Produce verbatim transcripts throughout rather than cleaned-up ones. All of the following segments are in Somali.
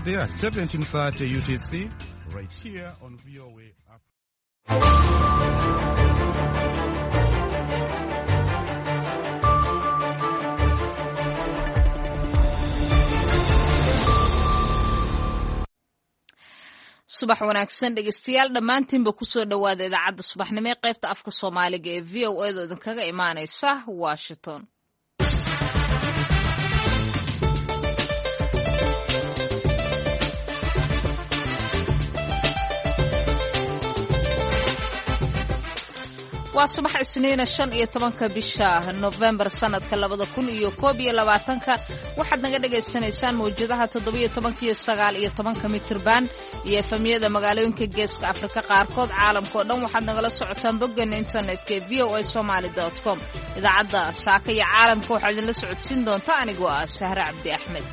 Wednesday at seventeen thirty U T C, right here on V O A Africa. subax wanaagsan dhegeystayaal dhammaantiinba kusoo dhowaada idaacadda subaxnimo ee qaybta afka soomaaliga ee v o a da idinkaga imaanaysa washington. waa subax isniina shan iyo tobanka bisha November sanadka labada kun iyo koob iyo labaatanka waxaad naga dhagaysanaysaan mawjadaha toddobiyo tobanka iyo sagaal iyo tobanka mitirban iyo efamiyada magaalooyinka geeska Afrika qaarkood caalamka oo dhan waxaad nagala socotaan boggeena internetka ee v o a somali dot com. idaacadda saaka iyo caalamka waxaa idinla socodsiin doonta anigoo ah Sahra Cabdi Axmed.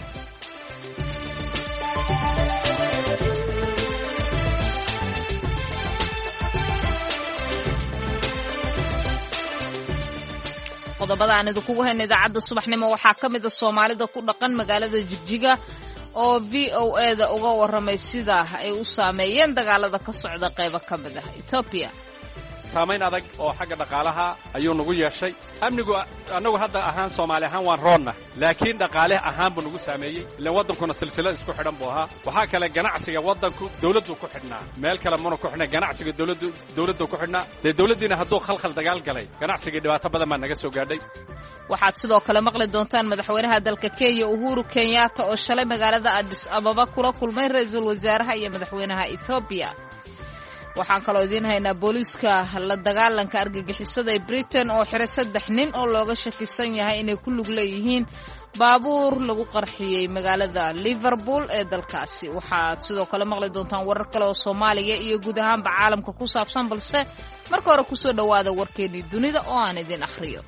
qodobada aan idinkugu hayna idaacadda subaxnimo waxaa ka mid ah Soomaalida ku dhaqan magaalada Jigjiga oo V O A da uga warramay sida ay u saameeyeen dagaalada ka socda qaybo ka mid ah Ethiopia. saamayn adag oo xagga dhaqaalaha ayuu nagu yeeshay. amnigu annagu hadda ahaan Soomaali ahaan waan roonna, laakiin dhaqaale ahaan buu nagu saameeyey. ilaa waddankuna silsilad isku xidhan buu ahaa. waxaa kale ganacsiga waddanku dawladdu ku xidhnaa, meel kale mana ku xidhnaa. ganacsiga dawladdu dawladdu ku xidhnaa. dee dawladdiina hadduu khalkhal dagaal galay ganacsigii dhibaato badan baa naga soo gaadhay. waxaad sidoo kale maqli doontaan madaxweynaha dalka Kenya Uhuru Kenyatta oo shalay magaalada Addis Ababa kula kulmay ra'iisul wasaaraha iyo madaxweynaha Ethiopia. waxaan kaloo idiin haynaa booliiska la dagaalanka argagixisada ee Britain oo xiray saddex nin oo looga shakisan yahay inay ku lug leeyihiin baabuur lagu qarxiyey magaalada Liverpool ee dalkaasi. waxaad sidoo kale maqli doontaan warar kale oo Soomaaliya iyo guud ahaanba caalamka ku saabsan, balse marka hore kusoo dhowaada warkeennii dunida oo aan idin akhriyo.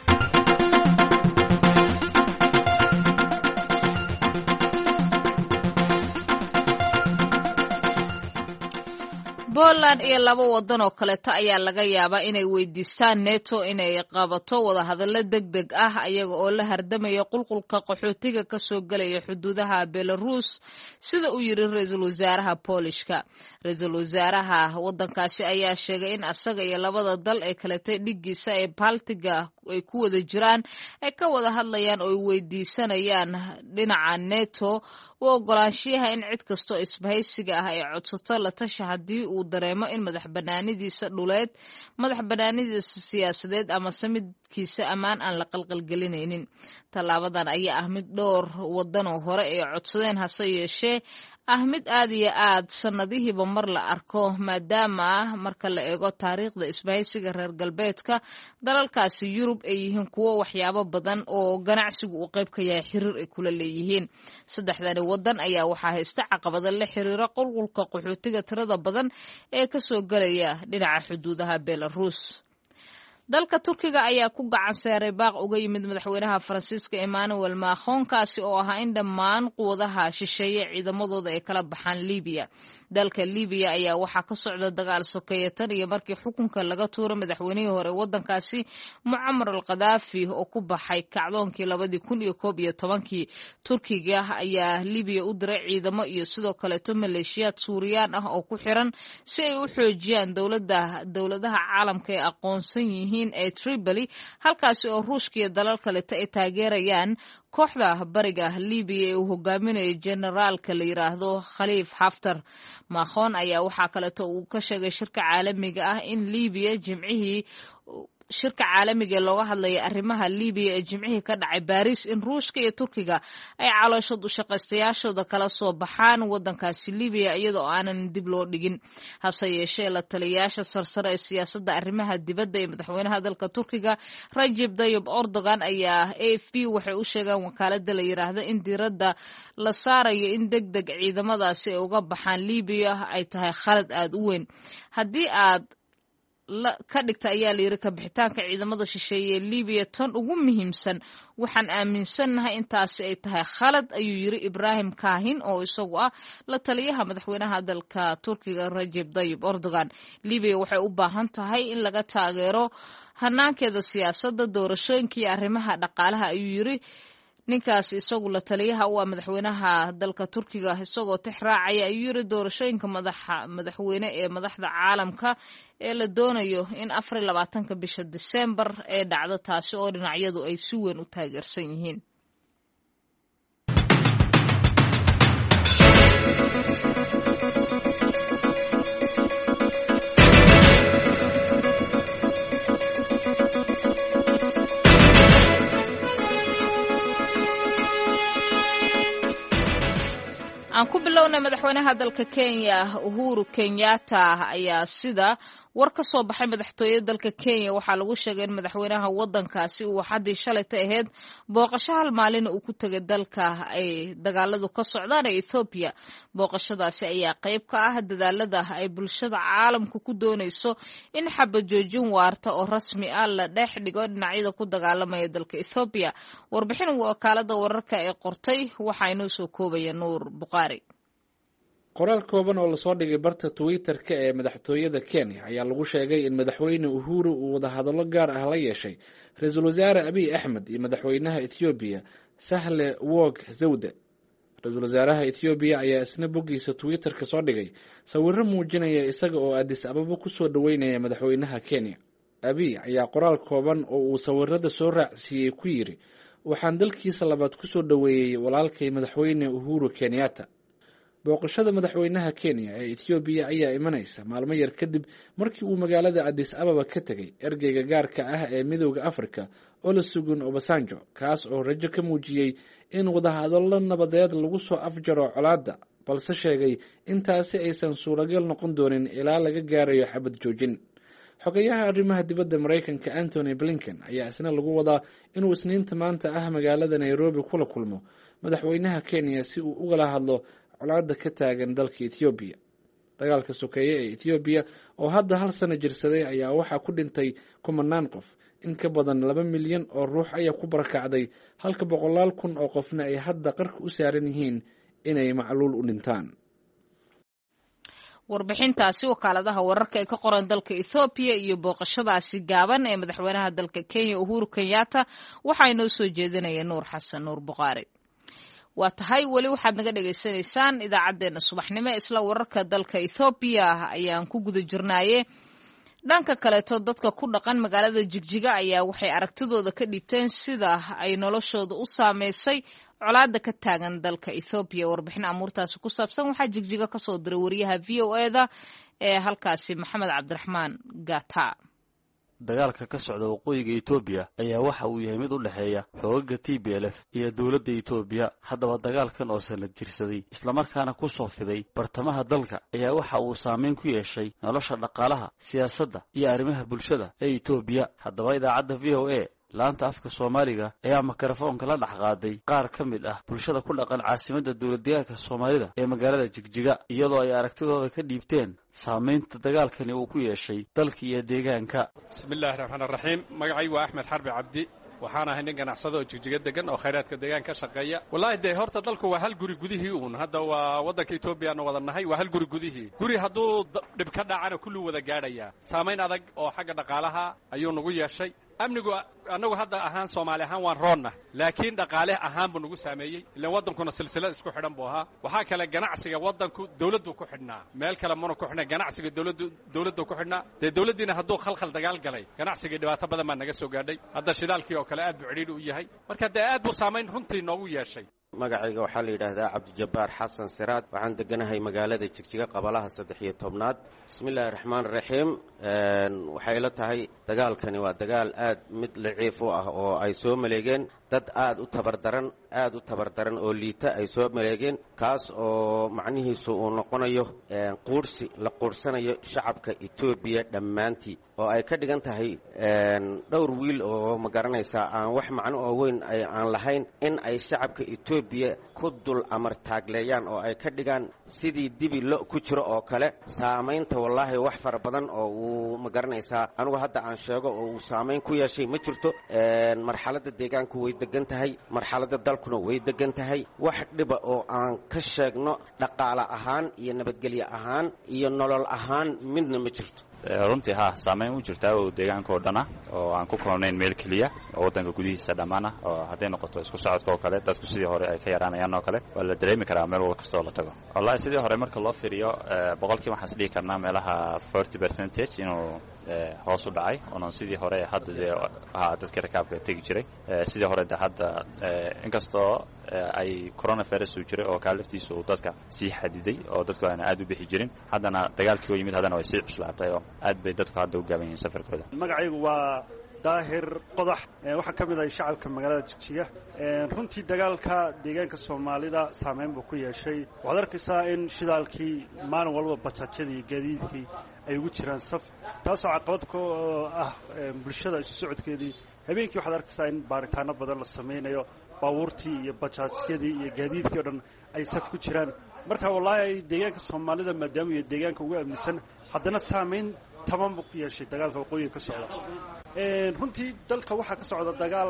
Poland iyo laba waddan oo kaleeta ayaa laga yaabaa inay weydiistaan NATO inay qabato wadahadallo degdeg ah ayaga oo la hardamaya qulqulka qaxootiga ka soo galaya xuduudaha Belarus, sida uu yiri ra'iisul wasaaraha Polishka. ra'iisul wasaaraha waddankaasi ayaa sheegay in asaga iyo labada dal ee kaleeta dhigiisa ee Baltiga ay ku wada jiraan ay ka wada hadlayaan oo ay weydiisanayaan dhinaca NATO u ogolaanshiyaha in cid kastoo isbahaysiga ah ay codsato la tashi haddii uu dareemo in madax banaanidiisa dhuleed, madax banaanidiisa siyaasadeed ama samidkiisa ammaan aan la qalqalgelinaynin. tallaabadan ayaa ah mid dhowr waddan oo hore ay codsadeen, hase yeeshee ah mid aad iyo aad sanadihiiba mar la arko, maadaama marka la eego taariikhda isbahaysiga reer galbeedka dalalkaasi Yurub ay yihiin kuwo waxyaabo badan oo ganacsigu uu qayb ka yahay xiriir ay kula leeyihiin. saddexdani waddan ayaa waxaa haysta caqabado la xiriira qulqulka qaxootiga tirada badan ee ka soo galaya dhinaca xuduudaha Belarus. dalka Turkiga ayaa ku gacan saaray baaq uga yimid madaxweynaha Faransiiska Emmanuel Macron kaasi oo ahaa in dhammaan quwadaha shisheeye ciidamadooda ay kala baxaan Liibiya. dalka Liibiya ayaa waxaa ka socda dagaal sokeeye tan iyo markii xukunka laga tuuray madaxweynihii hore waddankaasi Muammar al-Qaddafi oo ku baxay kacdoonkii labadii kun iyo koob iyo tobankii. Turkiga ayaa Liibiya u diray ciidamo iyo sidoo kaleeto maleeshiyaad Suuriyaan ah oo ku xiran si ay u xoojiyaan dowladda dowladaha caalamka ee aqoonsan yihiin ee Tripoli, halkaasi oo Ruushka iyo dalal kaleeta ay taageerayaan kooxda bariga Liibiya ee uu hogaaminayo generaalka la yiraahdo Khaliif Haftar. Macron ayaa waxaa kaleeto uu ka sheegay shirka caalamiga ah in Liibiya jimcihii shirka caalamiga ee looga hadlaya arrimaha Liibiya ee jimcihii ka dhacay Paris in Ruushka iyo Turkiga ay calooshad u shaqaystayaashooda kala soo baxaan waddankaasi Liibiya iyadoo aanan dib loo dhigin. hase yeeshee la taliyayaasha sarsare ee siyaasadda arrimaha dibadda ee madaxweynaha dalka Turkiga Recep Tayyip Erdogan ayaa A F P waxay u sheegeen wakaaladda la yiraahdo in diiradda la saarayo in degdeg ciidamadaasi ay uga baxaan Liibiya ay tahay khalad aad u weyn. haddii aad ka dhigta ayaa la yiri ka bixitaanka ciidamada shisheeye ee Liibiya tan ugu muhiimsan, waxaan aaminsanahay intaasi ay tahay khalad, ayuu yiri Ibrahim Kahin oo isagu ah la taliyaha madaxweynaha dalka Turkiga Recep Tayyip Erdogan. Liibiya waxay u baahan tahay in laga taageero hanaankeeda siyaasadda, doorashooyinka iyo arrimaha dhaqaalaha, ayuu yiri ninkaas isagu la taliyaha u ah madaxweynaha dalka Turkiga isagoo tix raacaya ayuu yiri doorashooyinka madaxa madaxweyne ee madaxda caalamka ee la doonayo in afar iyo labaatanka bisha December ee dhacdo taasi oo dhinacyadu ay si weyn u taageersan yihiin. aan ku bilownay madaxweynaha dalka Kenya Uhuru Kenyatta ayaa sida war ka soo baxay madaxtooyada dalka Kenya waxaa lagu sheegay in madaxweynaha wadankaasi uu xadii shalay ahayd booqasho hal maalin uu ku tagay dalka ay dagaaladu ka socdaan ee Ethiopia. Booqashadaasi ayaa qayb ka ah dadaalada ay bulshada caalamku ku doonayso in xabad joojin waarta oo rasmi ah la dhex dhigo dhinacyada ku dagaalamaya dalka Ethiopia. Warbixin wakaalada wararka ee qortay waxa inoo soo koobaya Nuur Buqaari. qoraal kooban oo lasoo dhigay barta Twitter-ka ee madaxtooyada Kenya ayaa lagu sheegay in madaxweyne Uhuru uu wada hadallo gaar ah la yeeshay ra'iisul wasaare Abiy Ahmed iyo madaxweynaha Ethiopia Sahle Work Zewde. ra'iisul wasaaraha Ethiopia ayaa isna boggiisa Twitter-ka soo dhigay sawirro muujinaya isaga oo Addis Ababa ku soo dhaweynaya madaxweynaha Kenya. Abiy ayaa qoraal kooban oo uu sawirrada soo raacsiiyay ku yiri waxaan dalkiisa labaad ku soo dhaweeyay walaalkay madaxweyne Uhuru Kenyatta. booqashada madaxweynaha Kenya ee Ethiopia ayaa imanaysa maalmo yar kadib markii uu magaalada Addis Ababa ka tagay ergeyga gaarka ah ee Midowga Afrika Olusegun Obasanjo kaas oo rajo ka muujiyay in wadahadallo nabadeed lagu soo afjaro colaadda balse sheegay intaasi aysan suuragal noqon doonin ilaa laga gaarayo xabad joojin. xogayaha arrimaha dibadda Mareykanka Anthony Blinken ayaa isna lagu wadaa inuu isniinta maanta ah magaalada Nairobi kula kulmo madaxweynaha Kenya si uu uga hadlo colaadda ka taagan dalka Ethiopia. dagaalka sokeeye ee Ethiopia oo hadda hal sano jirsaday ayaa waxaa ku dhintay kumanaan qof, in ka badan laba milyan oo ruux ayaa ku barakacday halka boqolaal kun oo qofna ay hadda qarka u saaran yihiin inay macluul u dhintaan. warbixintaasi wakaaladaha wararka ee ka qoran dalka Ethiopia iyo booqashadaasi gaaban ee madaxweynaha dalka Kenya Uhuru Kenyatta waxa inoo soo jeedinaya Nuur Xasan Nuur Buqaari. waa tahay weli waxaad naga dhageysanaysaan idaacadeena subaxnimo isla wararka dalka Ethiopia ayaan ku guda jirnaaye. dhanka kale to dadka ku dhaqan magaalada Jigjiga ayaa waxay aragtidooda ka dhibteen sida ay noloshooda u saameysay colaadda ka taagan dalka Ethiopia. warbixin amuurtaasi ku saabsan waxaa Jigjiga ka soo diray wariyaha V O A-da ee halkaasi Maxamed Cabdiraxmaan Gata. dagaalka ka socda waqooyiga Ethiopia ayaa waxa uu yahay mid u dhaxeeya xoogagga T B L F iyo dawladda Ethiopia. haddaba dagaalkan oo sanad jirsaday isla markaana ku soo fiday bartamaha dalka ayaa waxa uu saameyn ku yeeshay nolosha dhaqaalaha, siyaasadda iyo arrimaha bulshada ee Ethiopia. haddaba idaacadda V O A laanta afka Soomaaliga ayaa mikrofoonka la dhax qaaday qaar ka mid ah bulshada ku dhaqan caasimadda dawladdeegaanka Soomaalida ee magaalada Jigjiga iyadoo ay aragtidooda ka dhiibteen saameynta dagaalkani uu ku yeeshay dalka iyo deegaanka. bismillaahir rahmaanir rahiim. magacaygu waa Axmed Xarbi Cabdi, waxaan ahay nin ganacsado oo Jigjiga degan oo khayraadka deegaanka ka shaqeeya. wallahi de horta dalku waa hal guri gudihii uun hadda waa wadanka Ethiopia aan wada nahay waa hal guri gudihii. guri hadduu dhib ka dhacana kullu wada gaadhaya. saameyn adag oo xagga dhaqaalaha ayuu nagu yeeshay. amnigu anagu hadda ahaan Soomaali ahaan waan roonna, laakiin dhaqaale ahaan buu nagu saameeyay ilaa wadankuna silsilad isku xidhan buu ahaa. waxaa kale ganacsiga wadanku dawladdu ku xidhnaa, meel kale mana ku xidhnaa. ganacsiga dawladdu dawladdu ku xidhnaa, dee dawladdiina hadduu khalkhal dagaal galay ganacsiga dhibaato badan baa naga soo gaadhay. hadda shidaalkii oo kale aad buu cidhiidhi u yahay, marka dee aad buu saameyn runtii noogu yeeshay. magacayga waxaa la yidhaahdaa Cabdijabbaar Xasan Siraad, waxaan deganahay magaalada Jigjiga qabalaha saddex iyo tobnaad. bismillaahi raxmaani raxiim. waxay la tahay dagaalkani waa dagaal aad mid liciif u ah oo ay soo maleegeen dad aad u tabardaran aad u tabardaran oo liita ay soo maleegeen, kaas oo macnihiisu uu noqonayo quursi la quursanayo shacabka Ethiopia dhammaantii, oo ay ka dhigan tahay dhowr wiil oo ma garanaysaa aan wax macno oo weyn aan lahayn in ay shacabka Ethiopia ku dul amar taagleeyaan oo ay ka dhigaan sidii dibi lo ku jiro oo kale. saamaynta wallaahi wax fara badan oo uu ma garanaysaa anigu hadda aan sheego oo uu saamayn ku yeeshay ma jirto. marxaladda deegaanku way degan tahay, marxaladda dalkuna way degan tahay. wax dhiba oo aan ka sheegno dhaqaale ahaan iyo nabadgelyo ahaan iyo nolol ahaan midna ma jirto. runtii ha saameyn u jirtaa oo deegaanka oo dhan ah oo aan ku kulanayn meel keliya oo waddanka gudihiisa dhammaan ah oo hadday noqoto isku socodka oo kale dadku sidii hore ay ka yaraanayaan oo kale waa la dareemi karaa meel wal kastoo la tago wallahi sidii hore marka loo fiiriyo boqolkiiba waxaan isdhihi karnaa meelaha forty percentage inuu hoos u dhacay oonan sidii hore hadda dee ahaa dadka rakaabka tegi jiray sidii hore de hadda inkastoo ay coronavirus uu jiray oo kaa laftiisa uu dadka sii xadiday oo dadku aana aad u bixi jirin haddana dagaalkii oo yimid haddana way sii cuslaatay oo aad bay dadku hadda u gaaban yihiin safarkooda magacaygu waa daahir qodax waxaa ka mid ah shacabka magaalada jigjiga runtii dagaalka deegaanka soomaalida saameyn buu ku yeeshay waxaad arkaysaa in shidaalkii maalin walba bajaajyadii gaadiidkii ay ugu jiraan saf taasoo caqabad ku ah bulshada isu socodkeedii habeenkii waxaad arkaysaa in baaritaano badan la samaynayo baabuurtii iyo bajaajyadii iyo gaadiidkii o dhan ay saf ku jiraan marka wallaahi deegaanka soomaalida maadaama iyo deegaanka ugu amnisan haddana saamayn taban buu ku yeeshay dagaalka waqooyiga ka socda runtii dalka waxaa ka socda dagaal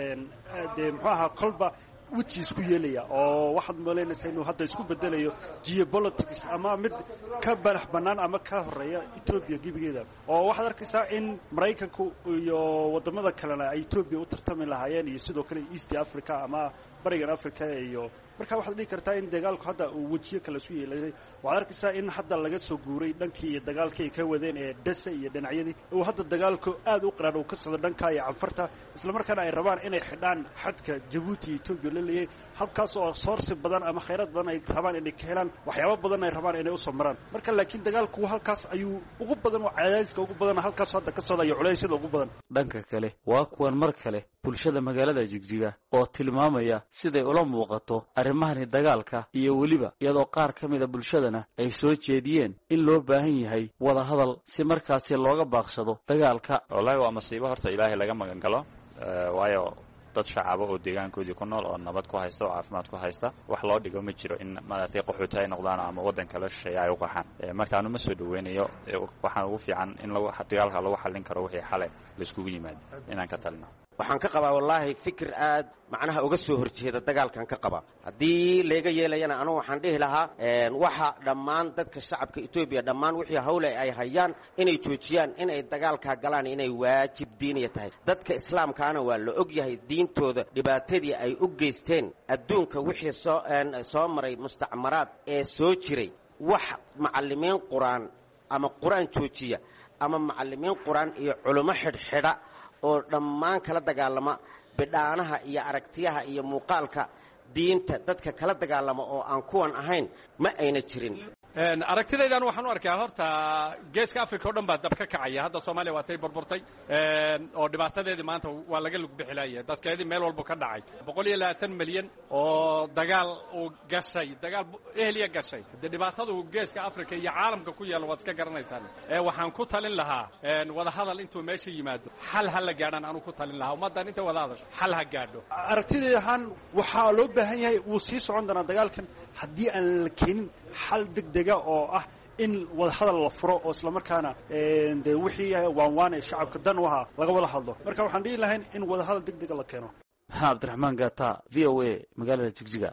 dee muxuu ahaa kolba weji isku yeelaya oo waxaad malaynaysaa inuu hadda isku bedelayo geopolitics ama mid ka banax bannaan ama ka horeeya etoobiya gebigeeda oo waxaad arkaysaa in maraykanku iyo waddamada kalena ay etoobiya u tartami lahaayeen iyo sidoo kale east africa ama barigan africa iyo marka waxaad dhihi kartaa in dagaalku hadda uu wejiyo kale isu yeelanay waxaad arkaysaa in hadda laga soo guuray dhankii iyo dagaalkii ay ka wadeen ee dhasa iyo dhinacyadii uu hadda dagaalku aad u qaraadh uu ka socdo dhanka iyo canfarta isla markaana ay rabaan inay xidhaan xadka jabuuti iyo etoobiya la leeyahay halkaas oo soorsi badan ama khayraad badan ay rabaan inay ka helaan waxyaabo badan ay rabaan inay usoo maraan marka laakiin dagaalku halkaas ayuu ugu badan oo cadaadiska ugu badan halkaas hadda ka socda iyo culeysyada ugu badan dhanka kale waa kuwan mar kale bulshada magaalada jigjiga oo tilmaamaya siday ula muuqato arrimahani dagaalka iyo weliba iyadoo qaar ka mida bulshadana ay soo jeediyeen in loo baahan yahay wada hadal si markaasi looga baaqsado dagaalka wallahi waa masiibo horta ilaahay laga magan galo waayo dad shacaba oo deegaankoodii ku nool oo nabad ku haysta oo caafimaad ku haysta wax loo dhigo ma jiro in maaragtay qaxooti ay noqdaan ama waddan kale shisheeye ay u qaxaan markaanu ma soo dhaweynayo waxaan ugu fiican in lagu dagaalka lagu xallin karo wixii xalay laiskugu yimaado inaan ka talino waxaan ka qabaa wallaahi fikir aad macnaha uga soo horjeeda dagaalkan ka qaba haddii layga yeelayana anugu waxaan dhihi lahaa waxa dhammaan dadka shacabka etoobiya dhammaan wixii hawle ay hayaan inay joojiyaan inay dagaalkaa galaan inay waajib diiniya tahay dadka islaamkaana waa la og yahay diintooda dhibaatadii ay u geysteen adduunka wixii soo soo maray mustacmaraad ee soo jiray wax macallimiin qur-aan ama qur-aan joojiya ama macallimiin qur-aan iyo culummo xidhxidha oo dhammaan kala dagaalama bidhaanaha iyo aragtiyaha iyo muuqaalka diinta dadka kala dagaalama oo aan kuwan ahayn ma ayna jirin aragtidaydan waxaan u arkaa horta geeska africa o dhan baa dab ka kacaya hadda soomaaliya waa tay burburtay oo dhibaatadeedii maanta waa laga lug bixilaya dadkeedii meel walba ka dhacay boqol iyo labaatan milyan oo dagaal uu gashay dagaal ehliya gashay de dhibaatadu geeska africa iyo caalamka ku yaalo waad iska garanaysaan waxaan ku talin lahaa wada hadal intuu meesha yimaado xal ha la gaadhaan aanu ku talin lahaa ummaddan inta wada hadasho xal ha gaadho aragtidayda ahaan waxaa loo baahan yahay wuu sii socon doonaa dagaalkan haddii aan la keenin xal degdega oo ah in wada hadal la furo oo isla markaana de wixii waanwaan ee shacabka dan u ahaa laga wada hadlo marka waxaan dhihi lahayn in wada hadal degdega la keeno maxaa cabdiraxmaan gaata v o a magaalada jigjiga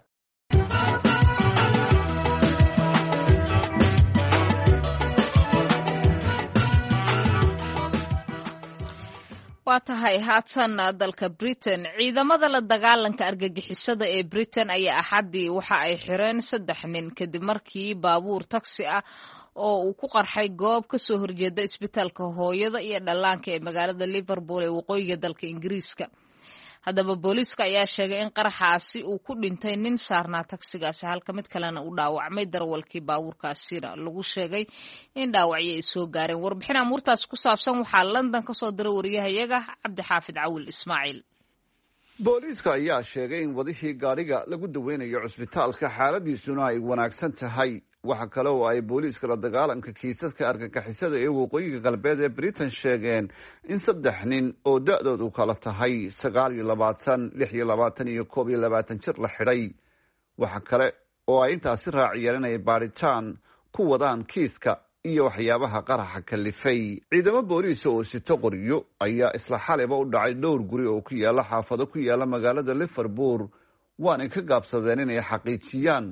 waa tahay haatan dalka britain ciidamada la dagaalanka argagixisada ee britain ayaa axaddii waxa ay xireen saddex nin kadib markii baabuur taksi ah oo uu ku qarxay goob ka soo horjeeda isbitaalka hooyada iyo dhallaanka ee magaalada liverpool ee waqooyiga dalka ingiriiska haddaba booliiska ayaa sheegay in qaraxaasi uu ku dhintay nin saarnaa tagsigaasi halka mid kalena uu dhaawacmay darwalkii baabuurkaasina lagu sheegay in dhaawacyo ay soo gaareen warbixin amuurtaas ku saabsan waxaa london ka soo diray wariyahayaga cabdixaafid cawil ismaaciil booliiska ayaa sheegay in wadihii gaadhiga lagu daweynayo cusbitaalka xaaladiisuna ay wanaagsan tahay waxa kale oo ay booliiska la dagaalanka kiisaska argagixisada ee waqooyiga galbeed ee britain sheegeen in saddex nin oo da-doodu kala tahay sagaal iyo labaatan lix iyo labaatan iyo koob iyo labaatan jir la xidhay waxa kale oo ay intaasi raaciyeen inay baadhitaan ku wadaan kiiska iyo waxyaabaha qaraxa kalifay ciidamo booliisa oo sito qoryo ayaa isla xaliba u dhacay dhowr guri oo ku yaala xaafado ku yaala magaalada liverpool waanay ka gaabsadeen inay xaqiijiyaan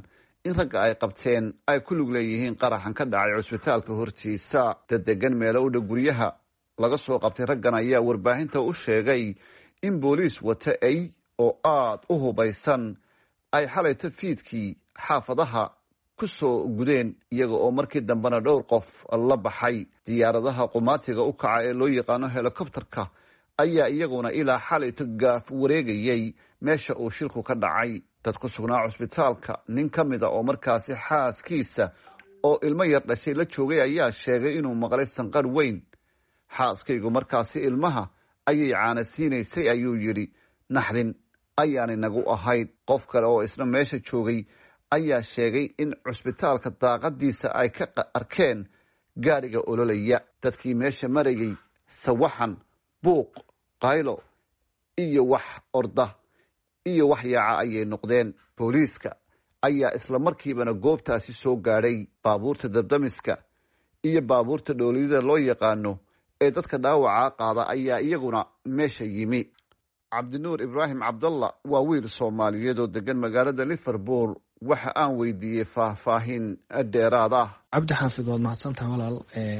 in ragga ay qabteen ay ku lug leeyihiin qaraxan ka dhacay cusbitaalka hortiisa. dad degan meelo u dhow guryaha laga soo qabtay raggan ayaa warbaahinta u sheegay in booliis wata ay oo aad u hubaysan ay xalayto fiidkii xaafadaha ku soo gudeen, iyaga oo markii dambena dhowr qof la baxay. diyaaradaha qumaatiga u kaca ee loo yaqaano helikobterka ayaa iyaguna ilaa xalayto gaaf wareegayay meesha uu shilku ka dhacay. dad ku sugnaa cusbitaalka, nin ka mid a oo markaasi xaaskiisa oo ilmo yar dhashay la joogay ayaa sheegay inuu maqlay sanqar weyn. xaaskaygu markaasi ilmaha ayay caana siinaysay ayuu yidhi, naxdin ayaanay nagu ahayd. qof kale oo isna meesha joogay ayaa sheegay in cusbitaalka daaqadiisa ay ka arkeen gaadhiga ololaya. dadkii meesha marayay sawaxan, buuq, qaylo iyo wax orda iyo wax yaaca ayay noqdeen. booliiska ayaa isla markiibana goobtaasi soo gaadhay. baabuurta dabdamiska iyo baabuurta dhooliyada loo yaqaano ee dadka dhaawacaa qaada ayaa iyaguna meesha yimi. cabdinuur ibraahim cabdalla waa wiil soomaaliyeed oo degan magaalada liverpool. waxa aan weydiiyey faahfaahin dheeraad ah. cabdi xaafid, waad mahadsantaha walaal.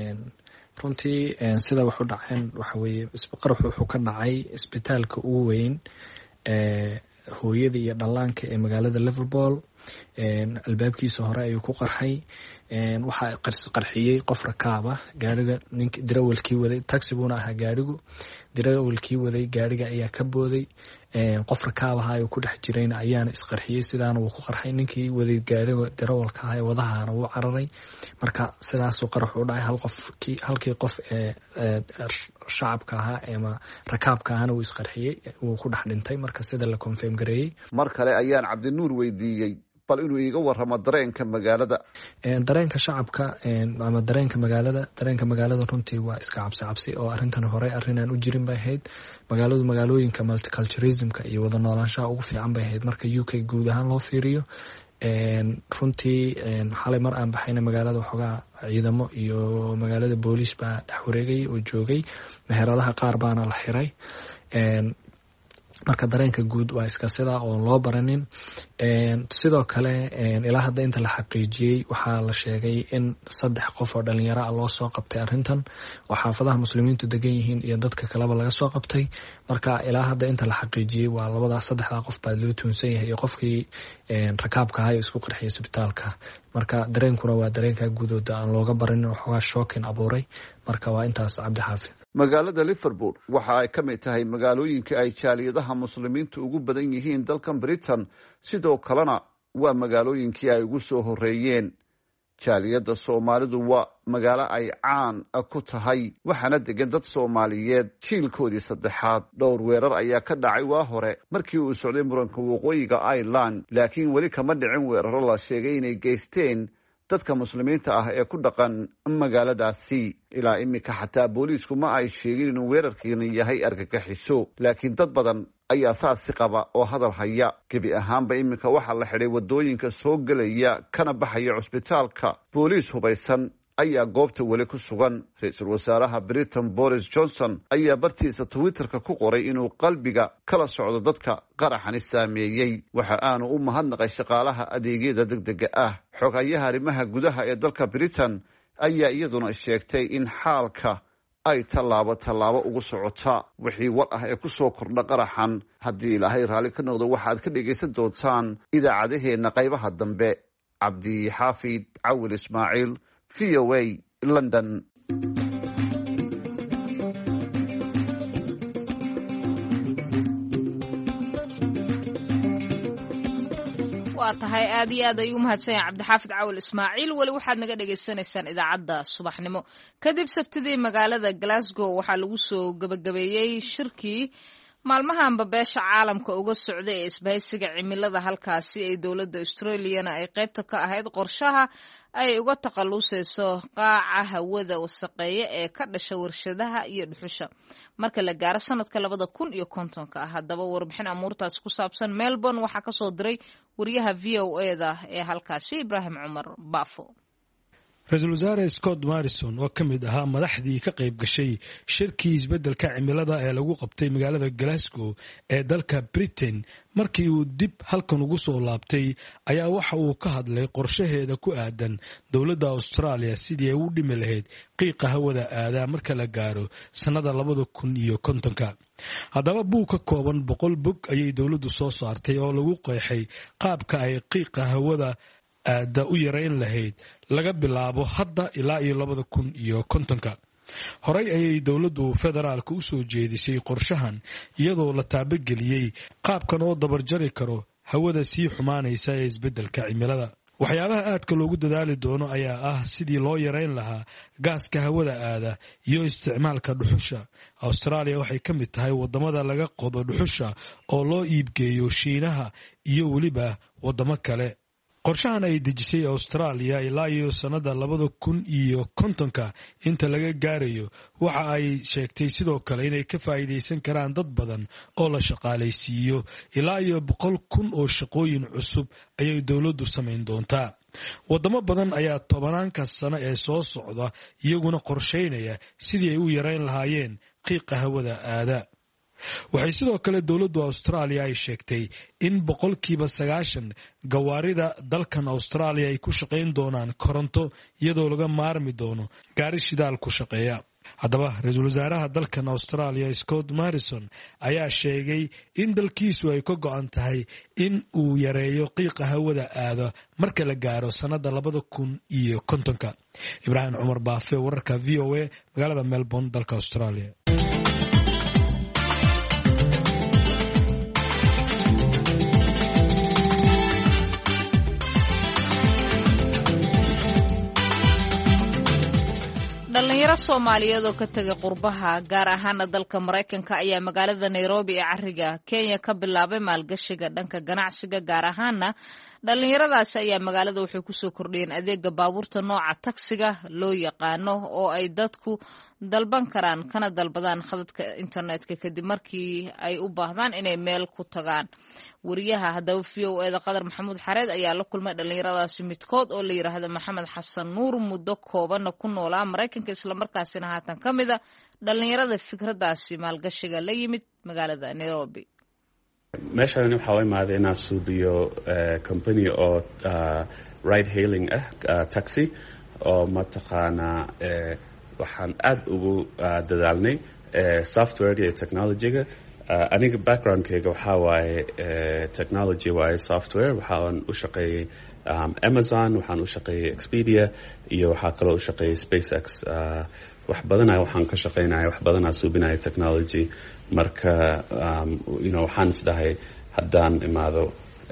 runtii sida wax u dhaceen waxa weeye qarax wuxuu ka dhacay isbitaalka ugu weyn ee hooyada iyo dhallaanka ee magaalada liverpool. albaabkiisa hore ayuu ku qarxay. waxaa qarxiyey qof rakaab ah. gaariga nink dirawalkii waday, taxi buuna ahaa gaarigu. dirawalkii waday gaariga ayaa ka booday. qof rakaab aha ayuu ku dhex jirayna ayaana isqarxiyey. sidaana wuu ku qarxay. ninkii waday gaariga dirawalka aha ee wadahana wuu cararay. marka sidaasuu qarax u dhacay. hal qof halkii qof ee shacabka ahaa ama rakaabka ahana wuu isqarxiyey, wuu ku dhex dhintay. marka sida la confirm gareeyey. mar kale ayaan cabdinuur weydiiyey bal inuu iiga waramo dareenka magaalada. dareenka shacabka ama dareenka magaalada dareenka magaalada runtii waa iska cabsi cabsi oo arrintan hore arrinaan u jirin bay ahayd. magaaladu magaalooyinka multiculturalismka iyo wada noolaanshaha ugu fiican bay ahayd marka u k guud ahaan loo fiiriyo. runtii xalay mar aan baxayna magaalada waxoogaa ciidamo iyo magaalada booliis baa dhex wareegayay oo joogay. meheradaha qaar baana la xiray. marka dareenka guud waa iska sidaa oo loo baranin. sidoo kale ilaa hadda inta la xaqiijiyey waxaa la sheegay in saddex qof oo dhalinyaro ah loo soo qabtay arrintan oo xaafadaha muslimiintu degan yihiin iyo dadka kaleba laga soo qabtay. marka ilaa hadda inta la xaqiijiyey waa labadaas saddexdaa qof baa loo tuunsan yahay iyo qofkii rakaabka ahaa ee isku qarxiyay isbitaalka. marka dareenkuna waa dareenka guudooda aan looga baranin oo xoogaa shookin abuuray. marka waa intaas cabdi xaafid. magaalada liverpool waxa ay ka mid tahay magaalooyinka ay jaaliyadaha muslimiintu ugu badan yihiin dalkan britain. sidoo kalena waa magaalooyinkii ay ugu soo horeeyeen. jaaliyadda soomaalidu waa magaalo ay caan ku tahay, waxaana degan dad soomaaliyeed jiilkoodii saddexaad. dhowr weerar ayaa ka dhacay waa hore markii uu socday muranka waqooyiga ireland, laakiin weli kama dhicin weeraro la sheegay inay geysteen dadka muslimiinta ah ee ku dhaqan magaaladaasi. ilaa iminka xataa booliisku ma ay sheegin inuu weerarkiina yahay argagixiso, laakiin dad badan ayaa saasi qaba oo hadal haya. gebi ahaanba iminka waxaa la xidhay wadooyinka soo gelaya kana baxaya cusbitaalka. booliis hubaysan ayaa goobta weli ku sugan. ra-iisul wasaaraha britain boris johnson ayaa bartiisa twitterka ku qoray inuu qalbiga kala socdo dadka qaraxani saameeyey. waxa aanu u mahadnaqay shaqaalaha adeegyada degdega ah. xogayaha arrimaha gudaha ee dalka britain ayaa iyaduna sheegtay in xaalka ay tallaabo tallaabo ugu socota. wixii war ah ee ku soo kordha qaraxan, haddii ilaahay raalli ka noqdo waxaad ka dhegaysan doontaan idaacadaheenna qaybaha dambe. cabdi xaafid cawil ismaaciil, v o a london. waa tahay aad iyo aad ayuu umahadsan yahay cabdixaafid cawil ismaaciil. weli waxaad naga dhagaysanaysaan idaacadda subaxnimo. kadib sabtidii magaalada glasgow waxaa lagu soo gebagabeeyey shirkii maalmahanba beesha caalamka uga socday ee isbahaysiga cimilada halkaasi ay dowladda australiyana ay qaybta ka ahayd qorshaha ay uga takhalusayso qaaca hawada wasaqeeya ee ka dhasha warshadaha iyo dhuxusha marka la gaaro sanadka labada kun iyo kontonka ah. haddaba warbixin amuurtaasi ku saabsan melbourne waxaa kasoo diray wariyaha v o e da ee halkaasi ibraahim cumar baafo. ra-iisul wasaare Scott Morrison oo ka mid ahaa madaxdii ka qayb gashay shirkii isbeddelka cimilada ee lagu qabtay magaalada Glasgow ee dalka Britain markii uu dib halkan ugu soo laabtay ayaa waxa uu ka hadlay qorshaheeda ku aadan dowladda Australia sidii ay u dhimi lahayd qiiqa hawada aada marka la gaaro sanada labada kun iyo kontonka. haddaba buug ka kooban boqol bog ayay dowladdu soo saartay oo lagu qeexay qaabka ay qiiqa hawada aada u yarayn lahayd laga bilaabo hadda ilaa iyo labada kun iyo kontonka. horey ayay dowladdu federaalka u soo jeedisay qorshahan iyadoo la taabageliyey qaabkan oo dabarjari karo hawada sii xumaanaysa ee isbeddelka cimilada. waxyaabaha aadka loogu dadaali doono ayaa ah sidii loo yarayn lahaa gaaska hawada aada iyo isticmaalka dhuxusha. Australia waxay ka mid tahay wadamada laga qodo dhuxusha oo loo iibgeeyo Shiinaha iyo weliba wadamo kale. qorshahan ay dejisay Australia ilaa iyo sanada labada kun iyo kontonka inta laga gaarayo waxa ay sheegtay sidoo kale inay ka faa'iideysan karaan dad badan oo la shaqaalaysiiyo ilaa iyo boqol kun oo shaqooyin cusub ayay dowladdu samayn doontaa. wadamo badan ayaa tobanaanka sano ee soo socda iyaguna qorsheynaya sidii ay u yarayn lahaayeen qiiqa hawada aada. waxay sidoo kale dowladdu Australia ay sheegtay in boqolkiiba sagaashan gawaarida dalkan Australia ay ku shaqayn doonaan koronto iyadoo laga maarmi doono gaari shidaal ku shaqeeya. haddaba ra-iisul wasaaraha dalkan Australia Scott Morrison ayaa sheegay in dalkiisu ay ka go'an tahay in uu yareeyo qiiqa hawada aada marka la gaaro sanada labada kun iyo kontonka. Ibraahim Cumar Baafe, wararka V O A, magaalada Melbourne, dalka Australia. dhalinyaro Soomaaliyeed oo ka tagay qurbaha gaar ahaan dalka Mareykanka ayaa magaalada Nairobi ee cariga Kenya ka bilaabay maalgashiga dhanka ganacsiga gaar ahaana dhalinyaradaasi ayaa magaalada waxay ku soo kordhiyeen adeega baabuurta nooca taksiga loo yaqaano oo ay dadku dalban karaan kana dalbadaan khadadka internetka kadib markii ay u baahdaan inay meel ku tagaan. wariyaha haddaba V O A da Qadar Maxamuud Xareed ayaa la kulmay dhalinyaradaasi midkood oo la yiraahdo Maxamed Xasan Nuur muddo kooban ku noolaa Mareykanka isla markaasina haatan ka mid ah dhalinyarada fikradaasi maalgashiga la yimid magaalada Nairobi. meeshaan waxaa way maadeen inaan suubiyo company oo ride hailing ah taxi oo mataqaanaa waxaan aad ugu dadaalnay software iyo technology-ga. aniga background-kayga waxaa waaye technology waaye software. waxaan u shaqeeyey Amazon, waxaan u shaqeeyey Expedia iyo waxaa kaloo u shaqeeyey SpaceX. wax badanaa waxaan ka shaqeynaya wax badanaa suubinaya technology. marka you know waxaan isdahay haddaan imaado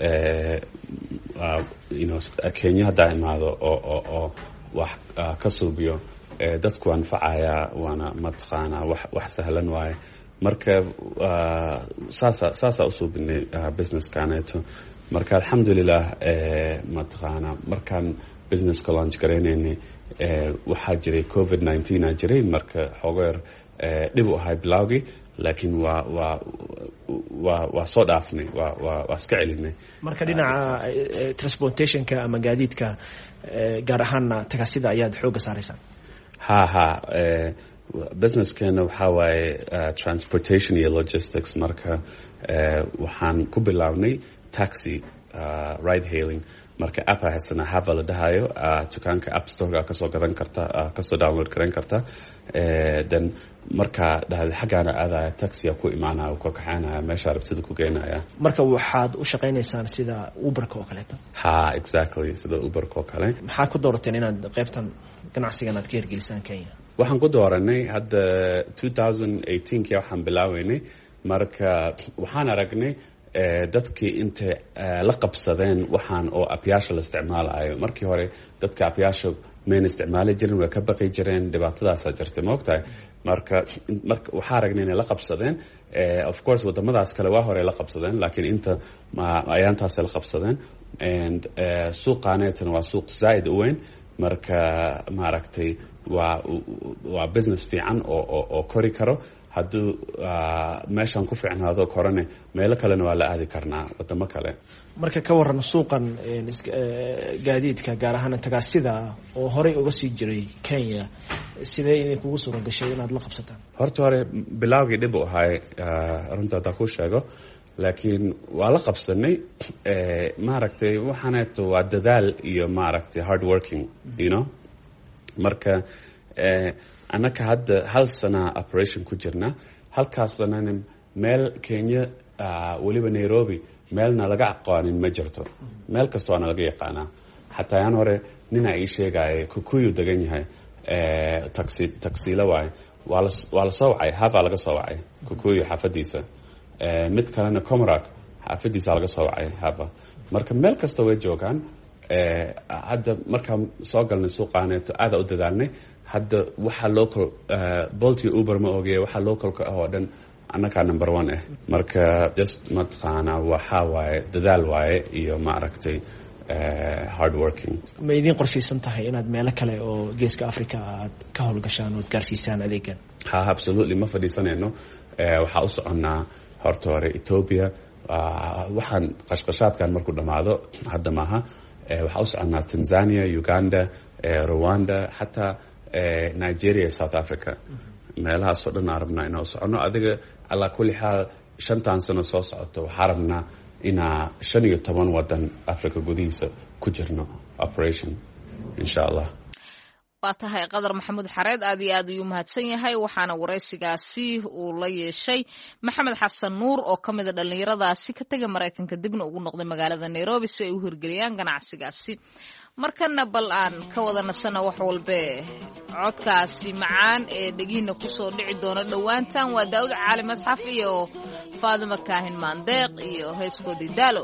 you know Kenya haddaan imaado oo oo oo wax ka suubiyo dadku anfacaya waana mataqaanaa wax wax sahlan waaye. marka saasa saasa u suubinay business-kaaneeto. marka alxamdulilah mataqaanaa markaan business-ka launch garaynaynay waxaa jiray covid nineteen aa jiray marka xoogeer dhib u ahay bilowgii laakiin waa waa waa waa soo dhaafnay waa waa waa iska celinay. marka dhinaca transportation-ka ama gaadiidka gaar ahaana taksida ayaad xooga saaraysaan? ha ha business-keena waxaa waaye transportation iyo logistics. marka waxaan ku bilaabnay taxi ride hailing. marka app haysana hava la dhahayo dukaanka app store kasoo gadan karta kasoo download garan karta. then marka dhahday xaggaana aadaya taxiga ku imaanaya ku kaxaynaya meesha rabtida ku geenaya. marka waxaad u shaqaynaysaan sida Uber-ka oo kaleeto? ha exactly sida Uber-ka oo kale. maxaa ku doorateen inaad qaybtan ganacsigan aad ka hirgelisaan Kenya? waxaan ku dooranay hadda twenty eighteen-kii waxaan bilaaweynay. marka waxaan aragnay dadkii intay la qabsadeen waxaan oo apyaasha la isticmaalayo. markii hore dadka apyaasha mayna isticmaali jirin, way ka baqi jireen, dhibaatadaasaa jirtay maogtahay. marka marka waxaa aragnay inay la qabsadeen. of course wadamadaas kale waa hore la qabsadeen laakiin inta ayaantaasay la qabsadeen. and suuqaaneetana waa suuq zaaid u weyn. marka maaragtay waa waa business fiican oo oo oo kori karo. hadduu meeshaan ku fiicnaado korane meelo kalena waa la aadi karnaa wadamo kale. marka ka waran suuqan gaadiidka gaar ahaan tagaasida oo horey uga sii jiray Kenya sidee inay kugu suura gashay inaad la qabsataan? horta hore bilowgii dhib u ahay runta ta ku sheego laakiin waa la qabsanay maaragtay waxaaneeto waa dadaal iyo maaragtay hard working you know marka anaka hadda hal sana operation ku jirna halkaas sanana meel Kenya waliba Nairobi meelna laga aqoonin ma jirto meel kasta waana laga yaqaanaa xataa aan hore nina ay sheegay Kikuyu degan yahay ee taxi taxi la waay waa la soo wacay hafa laga soo wacay Kikuyu xafadiisa ee mid kalena Komarak xafadiisa laga soo wacay hafa marka meel kasta way joogaan ee hadda marka soo galnay suuqaaneeto aad u dadaalnay hadda waxa local Bolt iyo Uber ma ogey waxa local ka oo dhan annaka number one eh marka just matqaana waxa waaye dadaal waaye iyo maaragtay hard working. ma idin qorshaysan tahay inaad meelo kale oo geeska Afrika aad ka howlgashaan oo gaarsiisaan adeegan? ha absolutely ma fadhiisanayno waxa u soconaa horta hore Ethiopia waxaan qashqashaadkan markuu dhamaado hadda maaha waxa u soconaa Tanzania, Uganda, Rwanda hatta Nigeria, South Africa meelahaas oo dhan arabna inaan socono adiga ala kulli xaal shantan sano soo socoto waxaan rabnaa inaa shan iyo toban wadan Afrika gudihiisa ku jirno operation insha Allah. waa tahay Qadar Maxamuud Xareed aad iyo aad u mahadsan yahay waxaana wareysigaasi uu la yeeshay Maxamed Xasan Nuur oo kamid ah dhalinyaradaasi ka tagay Mareykanka dibna ugu noqday magaalada Nairobi si ay u hirgeliyaan ganacsigaasi. markana bal aan ka wada nasana wax walba codkaasi macaan ee dhagiina ku soo dhici doona dhawaantan waa Daawud Caali Masxaf iyo Faadima Kaahin Maandeeq iyo heeskoodii Daalo.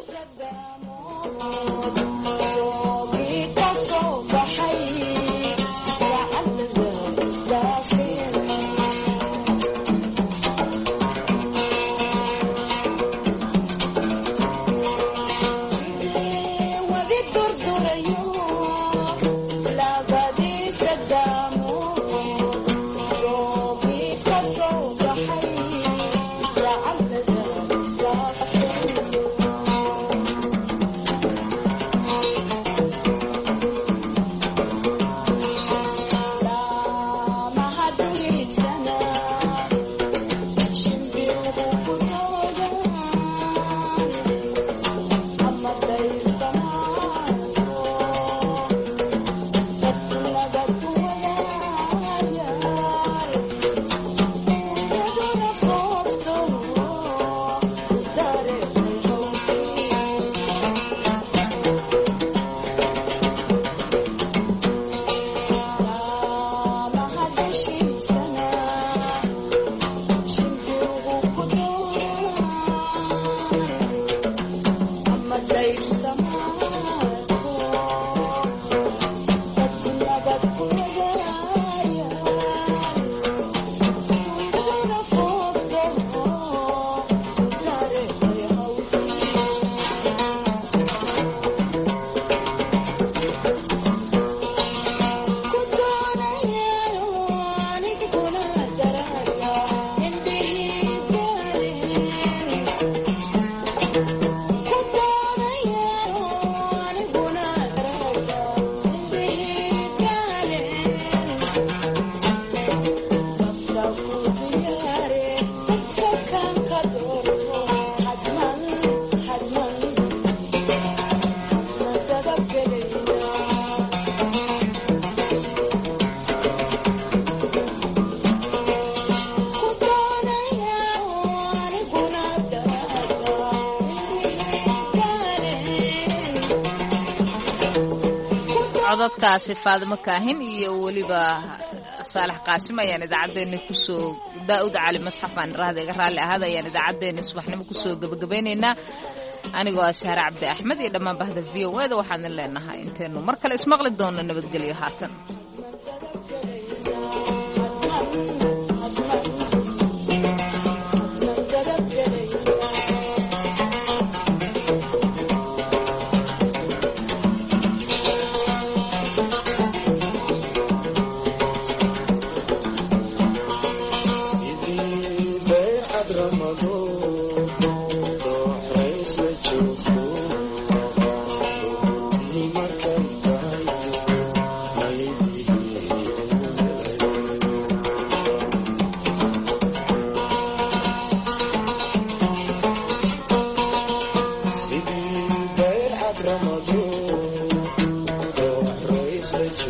codadkaasi Faadima Kaahin iyo waliba Saalax Qaasim ayaan idaacadeena ku soo Daawud Caali Masxaf aan raadiga raali ahad ayaan idaacadeena subaxnimo ku soo gabagabeynayna anigoo ah Sahra Cabdi Axmed iyo dhammaan bahda V O A da waxaan leenahay inteenu mar kale ismaqli doono nabadgelyo haatan.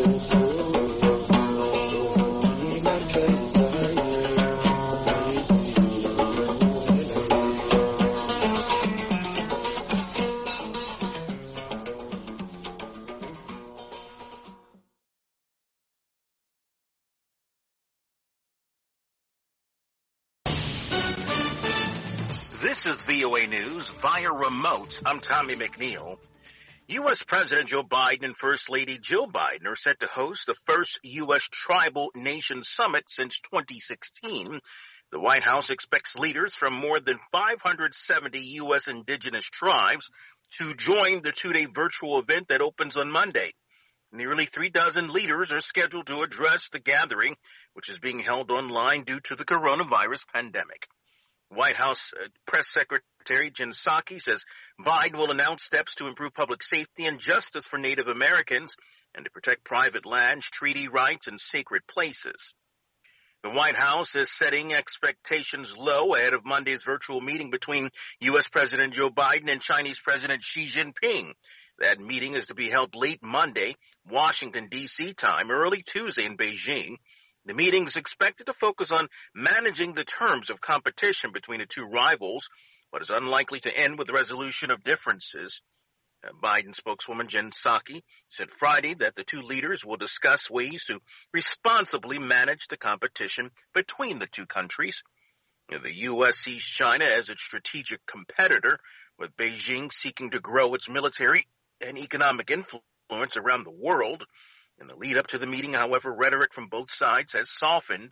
This is V O A News via remote. I'm Tommy McNeil. U S. President Joe Biden and First Lady Jill Biden are set to host the first U S. Tribal Nation Summit since twenty sixteen. The White House expects leaders from more than five hundred seventy U S indigenous tribes to join the two-day virtual event that opens on Monday. Nearly three dozen leaders are scheduled to address the gathering, which is being held online due to the coronavirus pandemic. White House uh, Press Secretary Jen Psaki says Biden will announce steps to improve public safety and justice for Native Americans and to protect private lands, treaty rights, and sacred places. The White House is setting expectations low ahead of Monday's virtual meeting between U S. President Joe Biden and Chinese President Xi Jinping. That meeting is to be held late Monday, Washington, D C time, early Tuesday in Beijing. The meeting is expected to focus on managing the terms of competition between the two rivals, but is unlikely to end with resolution of differences. Uh, Biden spokeswoman Jen Psaki said Friday that the two leaders will discuss ways to responsibly manage the competition between the two countries. You know, the U S sees China as its strategic competitor, with Beijing seeking to grow its military and economic influence around the world. In the lead up to the meeting, however, rhetoric from both sides has softened.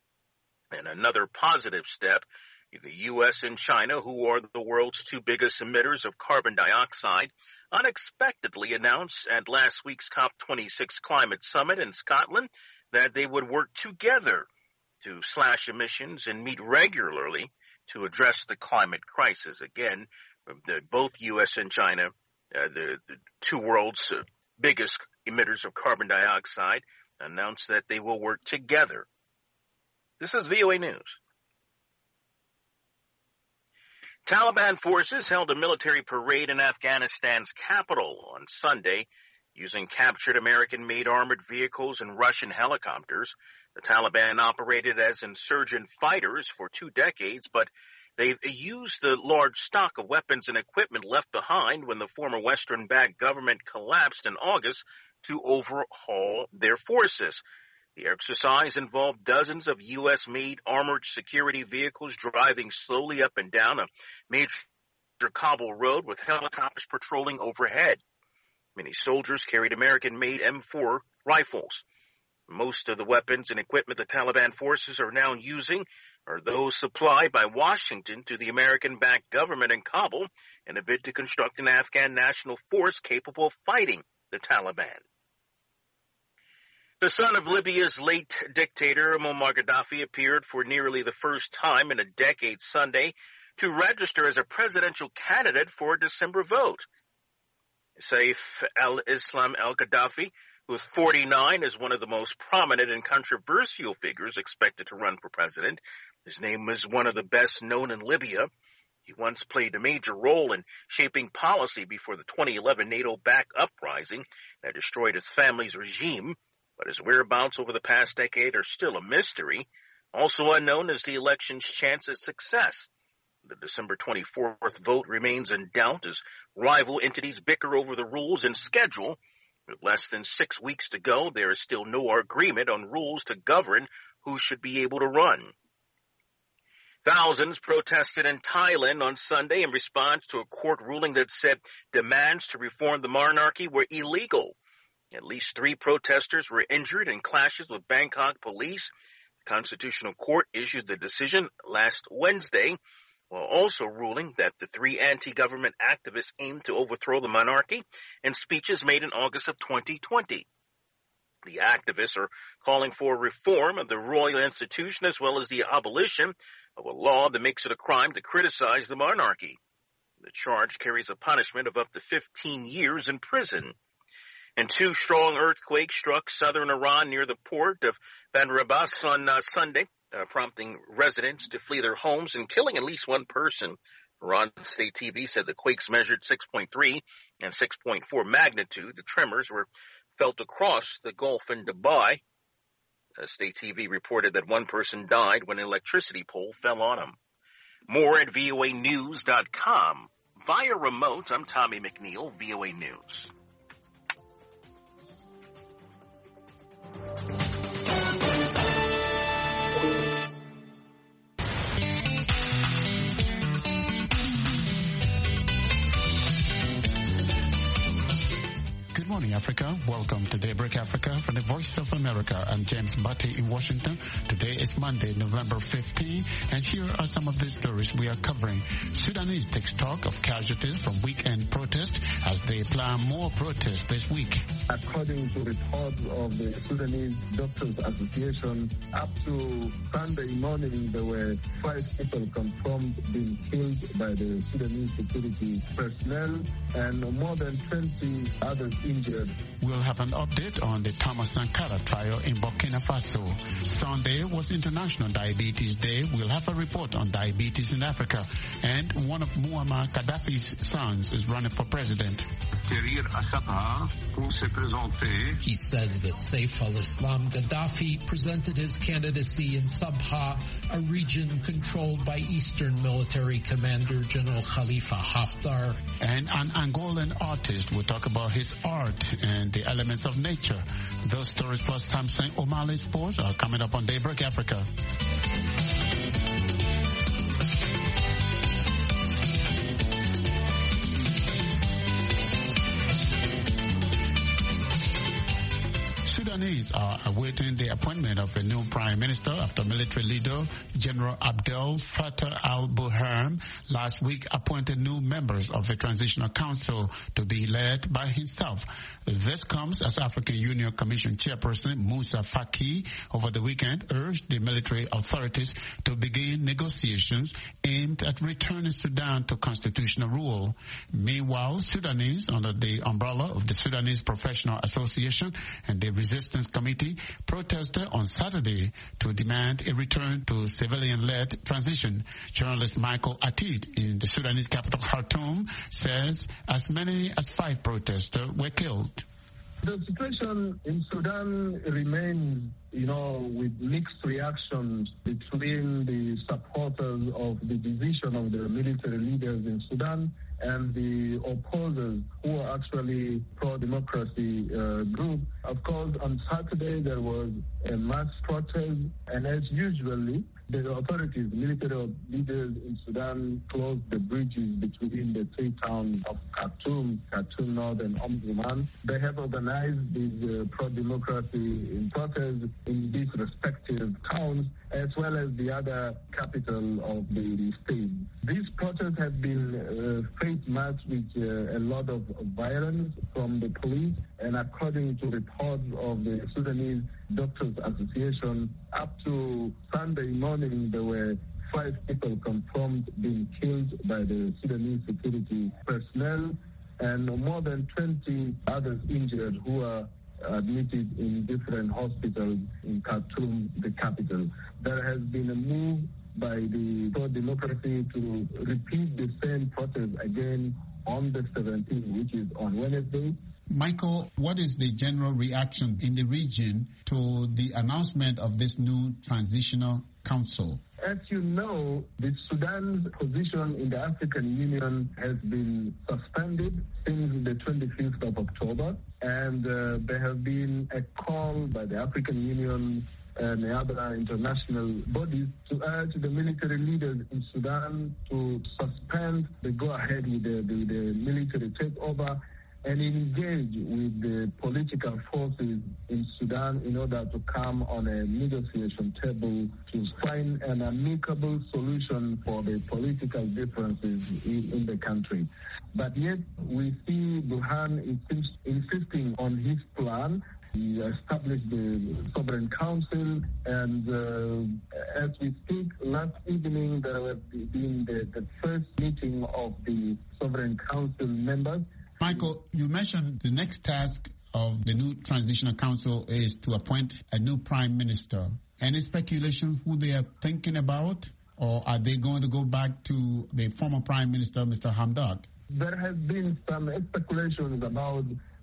And another positive step, the U S and China, who are the world's two biggest emitters of carbon dioxide, unexpectedly announced at last week's COP twenty-six climate summit in Scotland that they would work together to slash emissions and meet regularly to address the climate crisis. Again, the, both U S and China, uh, the, the two world's uh, biggest emitters of carbon dioxide, announced that they will work together. This is V O A News. Taliban forces held a military parade in Afghanistan's capital on Sunday using captured American-made armored vehicles and Russian helicopters. The Taliban operated as insurgent fighters for two decades, but they've used the large stock of weapons and equipment left behind when the former Western-backed government collapsed in August to overhaul their forces. The exercise involved dozens of U S-made armored security vehicles driving slowly up and down a major Kabul road with helicopters patrolling overhead. Many soldiers carried American-made M four rifles. Most of the weapons and equipment the Taliban forces are now using are those supplied by Washington to the American-backed government in Kabul in a bid to construct an Afghan national force capable of fighting the Taliban. The son of Libya's late dictator, Muammar Gaddafi, appeared for nearly the first time in a decade Sunday to register as a presidential candidate for a December vote. Saif al-Islam al-Gaddafi, who is forty-nine, is one of the most prominent and controversial figures expected to run for president. His name is one of the best known in Libya. He once played a major role in shaping policy before the twenty eleven NATO-backed uprising that destroyed his family's regime, but his whereabouts over the past decade are still a mystery. Also unknown is the election's chance of success. The December twenty-fourth vote remains in doubt as rival entities bicker over the rules and schedule. With less than six weeks to go, there is still no agreement on rules to govern who should be able to run. Thousands protested in Thailand on Sunday in response to a court ruling that said demands to reform the monarchy were illegal. At least three protesters were injured in clashes with Bangkok police. The Constitutional Court issued the decision last Wednesday, while also ruling that the three anti-government activists aimed to overthrow the monarchy in speeches made in August of twenty twenty. The activists are calling for reform of the royal institution as well as the abolition of a law that makes it a crime to criticize the monarchy. The charge carries a punishment of up to fifteen years in prison. And two strong earthquakes struck southern Iran near the port of Bandar Abbas on uh, Sunday, uh, prompting residents to flee their homes and killing at least one person. Iran State T V said the quakes measured six point three and six point four magnitude. The tremors were felt across the Gulf in Dubai. Uh, State T V reported that one person died when an electricity pole fell on him. More at V O A news dot com. Via remote, I'm Tommy McNeil, V O A News. Good morning, Africa. Welcome to Daybreak Africa from the Voice of America. I'm James Batty in Washington. Today is Monday, November fifteenth, and here are some of the stories we are covering. Sudanese takes stock of casualties from weekend protests as they plan more protests this week. According to reports of the Sudanese Doctors Association, up to Sunday morning, there were five people confirmed being killed by the Sudanese security personnel and more than twenty others injured. We'll have an update on the Thomas Sankara trial in Burkina Faso. Sunday was International Diabetes Day. We'll have a report on diabetes in Africa. And one of Muammar Gaddafi's sons is running for president. He says that Saif al-Islam Gaddafi presented his candidacy in Sabha, a region controlled by Eastern Military Commander General Khalifa Haftar. And an Angolan artist will talk about his art and the elements of nature. Those stories plus Samson O'Malley Sports are coming up on Daybreak Africa. Sudanese are awaiting the appointment of a new prime minister after military leader General Abdel Fattah al-Burhan last week appointed new members of a transitional council to be led by himself. This comes as African Union Commission chairperson Musa Faki over the weekend urged the military authorities to begin negotiations aimed at returning Sudan to constitutional rule. Meanwhile, Sudanese under the umbrella of the Sudanese Professional Association and the Resistance Committee protested on Saturday to demand a return to civilian-led transition. Journalist Michael Atid in the Sudanese capital Khartoum says as many as five protesters were killed. The situation in Sudan remains, you know, with mixed reactions between the supporters of the decision of the military leaders in Sudan and the opposers who are actually pro-democracy uh, group. Of course, on Saturday there was a mass protest, and as usually, the authorities, military leaders in Sudan closed the bridges between the three towns of Khartoum, Khartoum North and Omdurman. They have organized these uh, pro-democracy protests in these respective towns, as well as the other capital of the, the state. These protests have been uh, faced much with uh, a lot of violence from the police, and according to reports of the Sudanese Doctors Association, up to Sunday morning, there were five people confirmed being killed by the Sudanese security personnel and more than twenty others injured who are admitted in different hospitals in Khartoum, the capital. There has been a move by the pro-democracy to repeat the same protest again on the seventeenth, which is on Wednesday. Michael, what is the general reaction in the region to the announcement of this new transitional council? As you know, the Sudan's position in the African Union has been suspended since the twenty-fifth of October, and uh, there have been a call by the African Union and the other international bodies to urge the military leaders in Sudan to suspend the go-ahead with the, the, the military takeover and engage with the political forces in Sudan in order to come on a negotiation table to find an amicable solution for the political differences in, in the country. But yet we see Burhan insisting on his plan. He established the Sovereign Council, and uh, as we speak, last evening there was been the, the first meeting of the Sovereign Council members. Michael, you mentioned the next task of the new Transitional Council is to appoint a new prime minister. Any speculation who they are thinking about, or are they going to go back to the former prime minister, Mister Hamdok? There has been some speculations about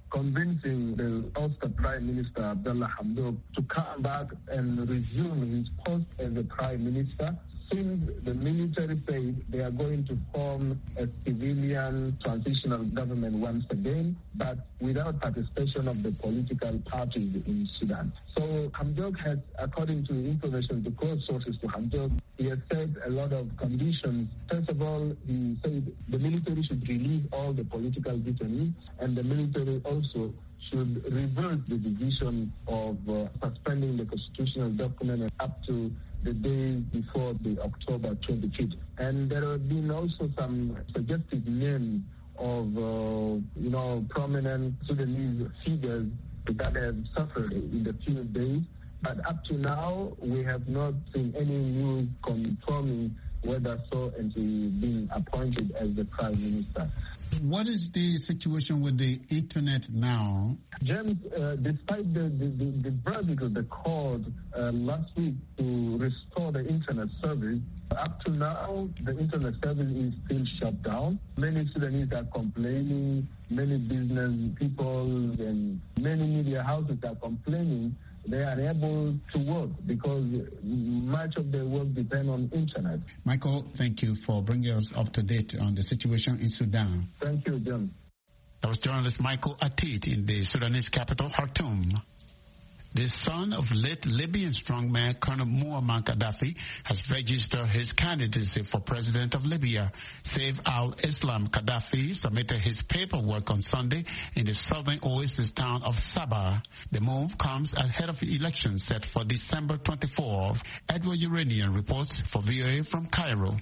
convincing the Ulster Prime Minister, Abdullah Hamdok, to come back and resume his post as the Prime Minister, since the military said they are going to form a civilian transitional government once again, but without participation of the political parties in Sudan. So Hamdok has, according to information to close sources to Hamdok, he has set a lot of conditions. First of all, he said the military should release all the political detainees, and the military also should reverse the decision of uh, suspending the constitutional document up to the day before the October twenty-fifth. And there have been also some suggested names of, uh, you know, prominent Sudanese figures that have suffered in the few days. But up to now, we have not seen any news confirming whether so and he being appointed as the Prime Minister. What is the situation with the internet now? James, uh, despite the, the, the, the verdict of the court uh, last week to restore the internet service, up to now, the internet service is still shut down. Many Sudanese are complaining, many business people and many media houses are complaining they are able to work because much of their work depends on internet. Michael, thank you for bringing us up to date on the situation in Sudan. Thank you, Jim. That was journalist Michael Atit in the Sudanese capital, Khartoum. The son of late Libyan strongman Colonel Muammar Gaddafi has registered his candidacy for president of Libya. Saif al-Islam Gaddafi submitted his paperwork on Sunday in the southern oasis town of Sabah. The move comes ahead of the election set for December twenty-fourth. Edward Uranian reports for V O A from Cairo.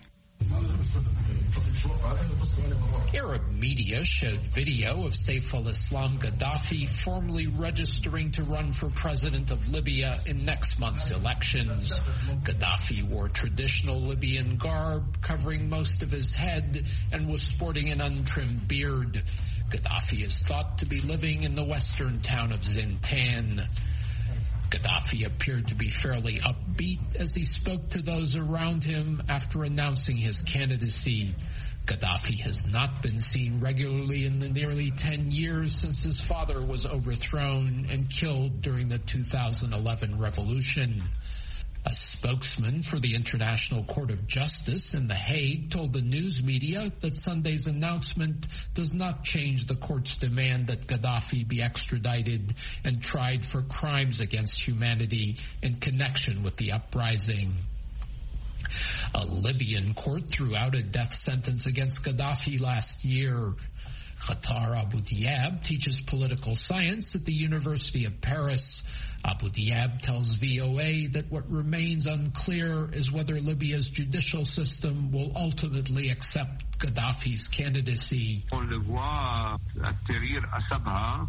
Arab media showed video of Saif al-Islam Gaddafi formally registering to run for president of Libya in next month's elections. Gaddafi wore traditional Libyan garb, covering most of his head, and was sporting an untrimmed beard. Gaddafi is thought to be living in the western town of Zintan. Gaddafi appeared to be fairly upbeat as he spoke to those around him after announcing his candidacy. Gaddafi has not been seen regularly in the nearly ten years since his father was overthrown and killed during the two thousand eleven revolution. A spokesman for the International Court of Justice in The Hague told the news media that Sunday's announcement does not change the court's demand that Gaddafi be extradited and tried for crimes against humanity in connection with the uprising. A Libyan court threw out a death sentence against Gaddafi last year. Khatar Abu Diab teaches political science at the University of Paris. Abu Diab tells V O A that what remains unclear is whether Libya's judicial system will ultimately accept Gaddafi's candidacy. On le voit atterrir à Sabha.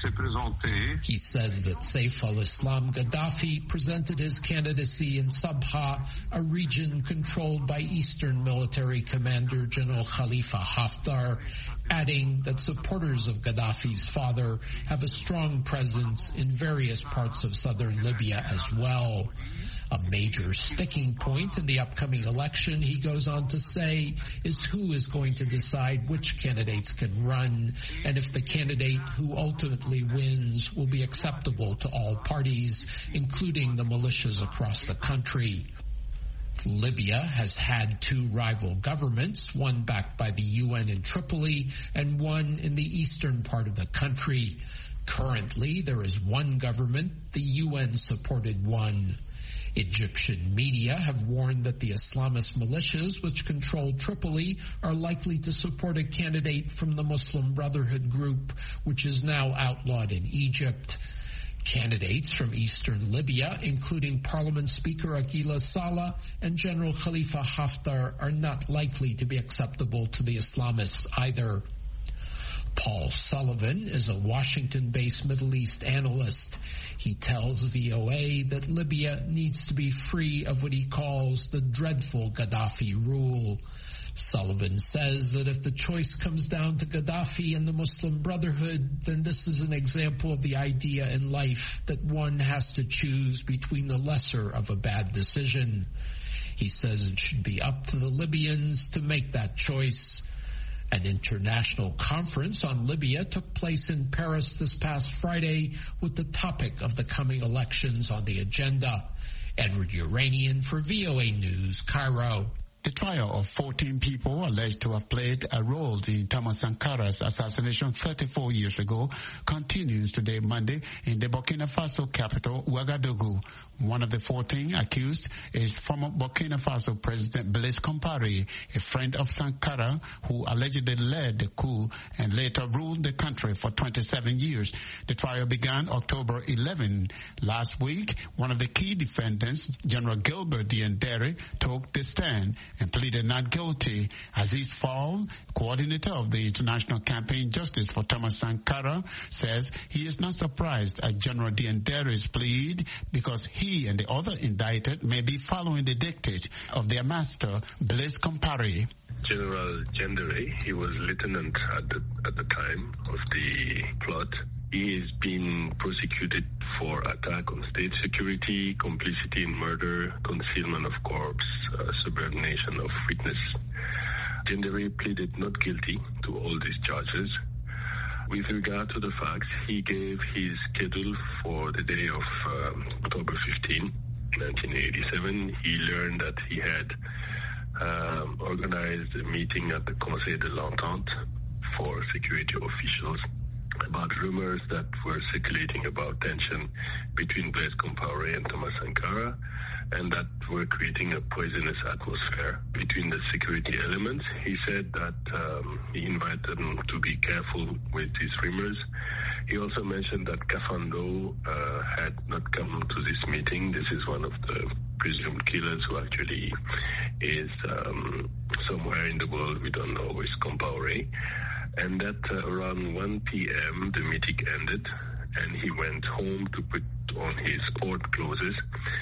He says that Saif al-Islam Gaddafi presented his candidacy in Sabha, a region controlled by Eastern Military Commander General Khalifa Haftar, adding that supporters of Gaddafi's father have a strong presence in various parts of southern Libya as well. A major sticking point in the upcoming election, he goes on to say, is who is going to decide which candidates can run, and if the candidate who ultimately wins will be acceptable to all parties, including the militias across the country. Libya has had two rival governments, one backed by the U N in Tripoli and one in the eastern part of the country. Currently, there is one government, the U N-supported one. Egyptian media have warned that the Islamist militias which control Tripoli are likely to support a candidate from the Muslim Brotherhood group, which is now outlawed in Egypt. Candidates from eastern Libya, including Parliament Speaker Aguila Saleh and General Khalifa Haftar, are not likely to be acceptable to the Islamists either. Paul Sullivan is a Washington-based Middle East analyst. He tells V O A that Libya needs to be free of what he calls the dreadful Gaddafi rule. Sullivan says that if the choice comes down to Gaddafi and the Muslim Brotherhood, then this is an example of the idea in life that one has to choose between the lesser of a bad decision. He says it should be up to the Libyans to make that choice. An international conference on Libya took place in Paris this past Friday with the topic of the coming elections on the agenda. Edward Uranian for V O A News, Cairo. The trial of fourteen people alleged to have played a role in Thomas Sankara's assassination thirty-four years ago continues today, Monday, in the Burkina Faso capital, Ouagadougou. One of the fourteen accused is former Burkina Faso President Blaise Compaoré, a friend of Sankara, who allegedly led the coup and later ruled the country for twenty-seven years. The trial began October eleventh. Last week, one of the key defendants, General Gilbert Diendere, took the stand and pleaded not guilty. Aziz Fall, coordinator of the International Campaign Justice for Thomas Sankara, says he is not surprised at General Diendere's plea because he and the other indicted may be following the dictate of their master, Blaise Compaoré. General Diendere, he was lieutenant at the, at the time of the plot. He is being prosecuted for attack on state security, complicity in murder, concealment of corpse, uh, subordination of witness. Diendere pleaded not guilty to all these charges. With regard to the facts, he gave his schedule for the day of um, October fifteenth, nineteen eighty-seven. He learned that he had um, organized a meeting at the Conseil de l'Entente for security officials about rumors that were circulating about tension between Blaise Compaoré and Thomas Sankara, and that were creating a poisonous atmosphere between the security elements. He said that um, he invited them to be careful with these rumors. He also mentioned that Kafando uh, had not come to this meeting. This is one of the presumed killers who actually is um, somewhere in the world. We don't know, is Compaoré. And that uh, around one p.m. the meeting ended, and he went home to put on his court clothes.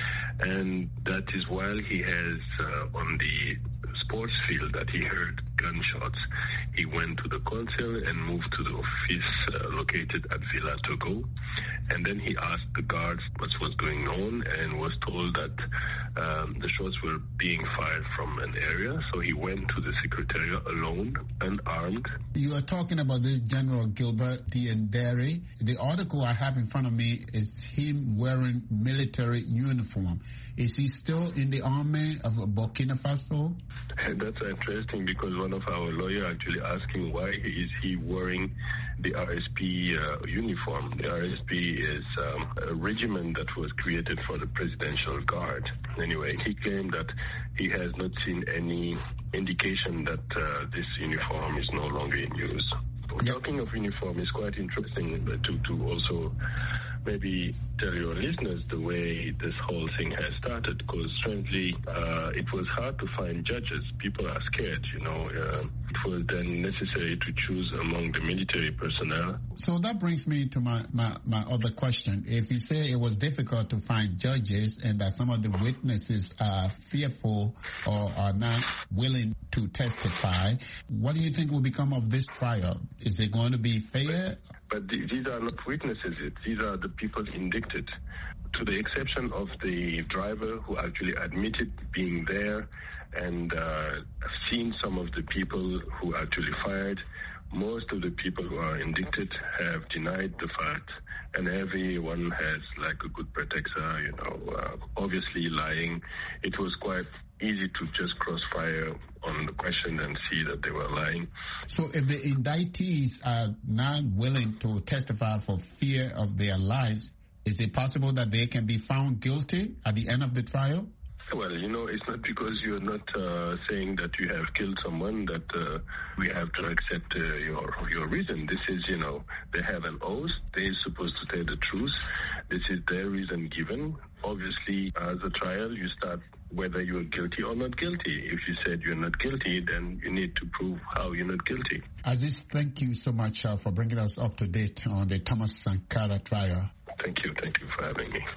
And that is while he has uh, on the sports field that he heard gunshots. He went to the council and moved to the office uh, located at Villa Togo. And then he asked the guards what was going on and was told that um, the shots were being fired from an area. So he went to the secretariat alone, unarmed. You are talking about this General Gilbert Diendere. The article I have in front of me is him wearing military uniform. Is he still in the army of Burkina Faso? That's interesting because one of our lawyers actually asking why is he wearing the R S P uh, uniform. The R S P is um, a regiment that was created for the Presidential Guard. Anyway, he claimed that he has not seen any indication that uh, this uniform is no longer in use. Yeah. Talking of uniform is quite interesting to, to also maybe tell your listeners the way this whole thing has started, because strangely uh, it was hard to find judges. People are scared, you know. Uh, it was then necessary to choose among the military personnel. So that brings me to my, my, my other question. If you say it was difficult to find judges and that some of the witnesses are fearful or are not willing to testify, what do you think will become of this trial? Is it going to be fair? But these are not witnesses. These are the people indicted. To the exception of the driver who actually admitted being there and uh, seen some of the people who actually fired, most of the people who are indicted have denied the fact, and everyone has like a good pretext, uh, you know, uh, obviously lying. It was quite easy to just crossfire on the question and see that they were lying. So if the indictees are not willing to testify for fear of their lives, is it possible that they can be found guilty at the end of the trial? Well, you know, it's not because you're not uh, saying that you have killed someone that uh, we have to accept uh, your your reason. This is, you know, they have an oath. They're supposed to tell the truth. This is their reason given. Obviously, as a trial, you start whether you're guilty or not guilty. If you said you're not guilty, then you need to prove how you're not guilty. Aziz, thank you so much uh, for bringing us up to date on the Thomas Sankara trial. Thank you. Thank you for having me.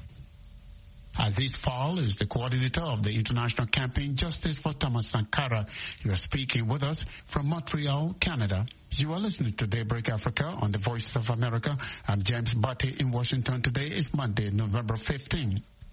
Aziz Fall is the coordinator of the International Campaign Justice for Thomas Sankara. You are speaking with us from Montreal, Canada. You are listening to Daybreak Africa on the Voice of America. I'm James Barty in Washington. Today is Monday, November fifteenth.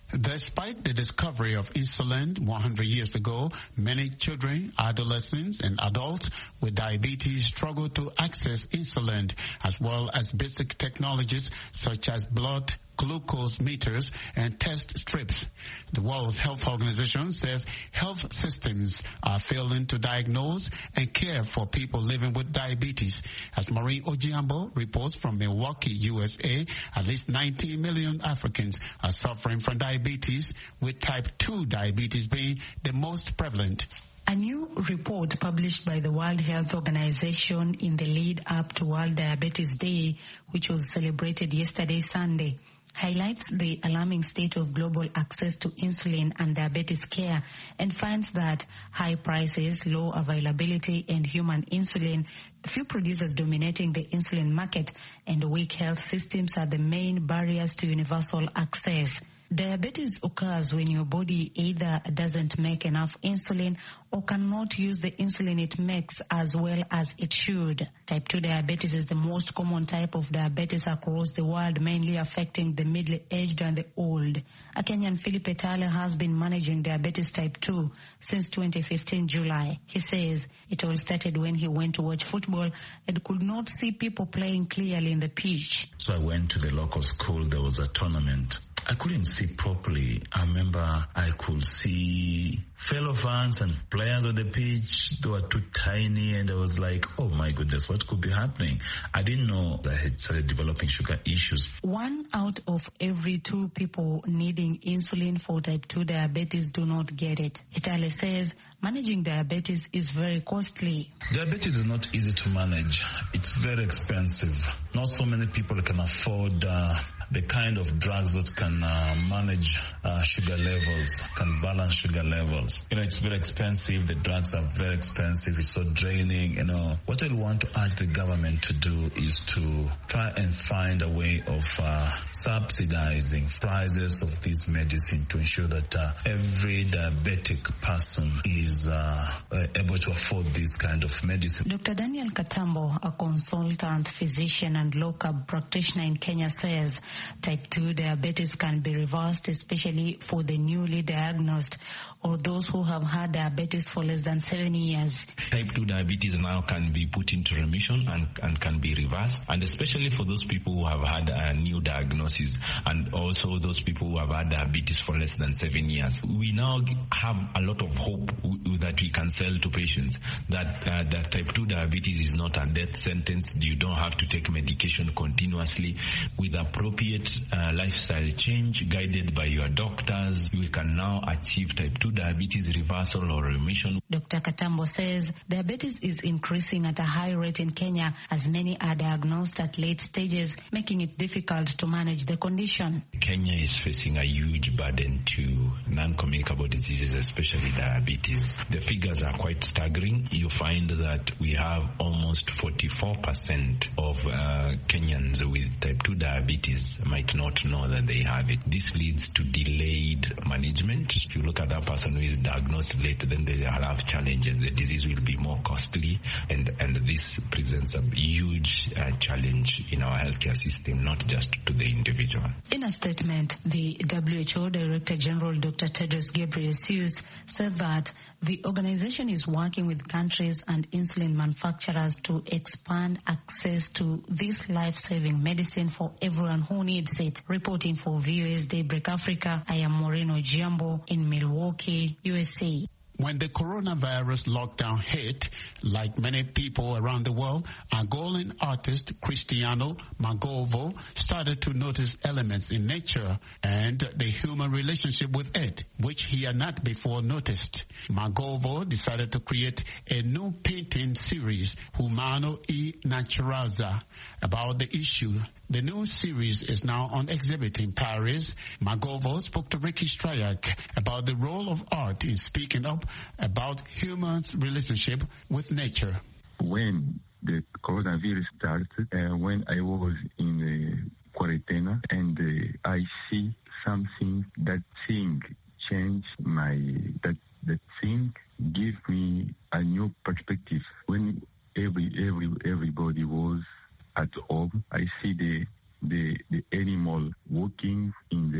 Despite the discovery of insulin one hundred years ago, many children, adolescents, and adults with diabetes struggle to access insulin, as well as basic technologies such as blood glucose meters and test strips. The World Health Organization says health systems are failing to diagnose and care for people living with diabetes. As Maureen Ojiambo reports from Milwaukee, U S A, at least nineteen million Africans are suffering from diabetes, with type two diabetes being the most prevalent. A new report published by the World Health Organization in the lead up to World Diabetes Day, which was celebrated yesterday, Sunday, highlights the alarming state of global access to insulin and diabetes care and finds that high prices, low availability, and human insulin, few producers dominating the insulin market, and weak health systems are the main barriers to universal access. Diabetes occurs when your body either doesn't make enough insulin or cannot use the insulin it makes as well as it should. Type two diabetes is the most common type of diabetes across the world, mainly affecting the middle-aged and the old. A Kenyan, Philippe Tale, has been managing diabetes type two since twenty fifteen July. He says it all started when he went to watch football and could not see people playing clearly in the pitch. So I went to the local school. There was a tournament. I couldn't see properly. I remember I could see fellow fans and players on the pitch. They were too tiny, and I was like, oh my goodness, what could be happening? I didn't know that I had started developing sugar issues. One out of every two people needing insulin for type two diabetes do not get it. Itale says managing diabetes is very costly. Diabetes is not easy to manage. It's very expensive. Not so many people can afford uh, the kind of drugs that can uh, manage uh, sugar levels, can balance sugar levels. You know, it's very expensive. The drugs are very expensive. It's so draining. You know, what I want to urge the government to do is to try and find a way of uh, subsidizing prices of this medicine to ensure that uh, every diabetic person is uh, uh, able to afford this kind of medicine. Doctor Daniel Katambo, a consultant physician and local practitioner in Kenya, says type two diabetes can be reversed, especially for the newly diagnosed or those who have had diabetes for less than seven years. Type two diabetes now can be put into remission and, and can be reversed, and especially for those people who have had a new diagnosis and also those people who have had diabetes for less than seven years. We now have a lot of hope w- that we can sell to patients that, uh, that type two diabetes is not a death sentence. You don't have to take medication continuously. With appropriate uh, lifestyle change guided by your doctors, we can now achieve type two diabetes reversal or remission. Doctor Katambo says diabetes is increasing at a high rate in Kenya as many are diagnosed at late stages, making it difficult to manage the condition. Kenya is facing a huge burden to non-communicable diseases, especially diabetes. The figures are quite staggering. You find that we have almost forty-four percent of uh, Kenyans with type two diabetes might not know that they have it. This leads to delayed management. If you look at that person who is diagnosed late, then they have challenges. The disease will be more costly, and, and this presents a huge uh, challenge in our healthcare system, not just to the individual. In a statement, the W H O Director General Doctor Tedros Ghebreyesus said that the organization is working with countries and insulin manufacturers to expand access to this life-saving medicine for everyone who needs it. Reporting for V O A's Daybreak Africa, I am Maureen Ojiambo in Milwaukee, U S A. When the coronavirus lockdown hit, like many people around the world, Angolan artist Cristiano Magovo started to notice elements in nature and the human relationship with it, which he had not before noticed. Magovo decided to create a new painting series, Humano y Naturaleza, about the issue. The new series is now on exhibit in Paris. Magovo spoke to Ricky Strayak about the role of art in speaking up about humans' relationship with nature. When the coronavirus started, uh, when I was in the quarantine, and uh, I see something, that thing change my, that, that thing give me a new perspective. When every, every, everybody was at home, I see the the the animal walking in the in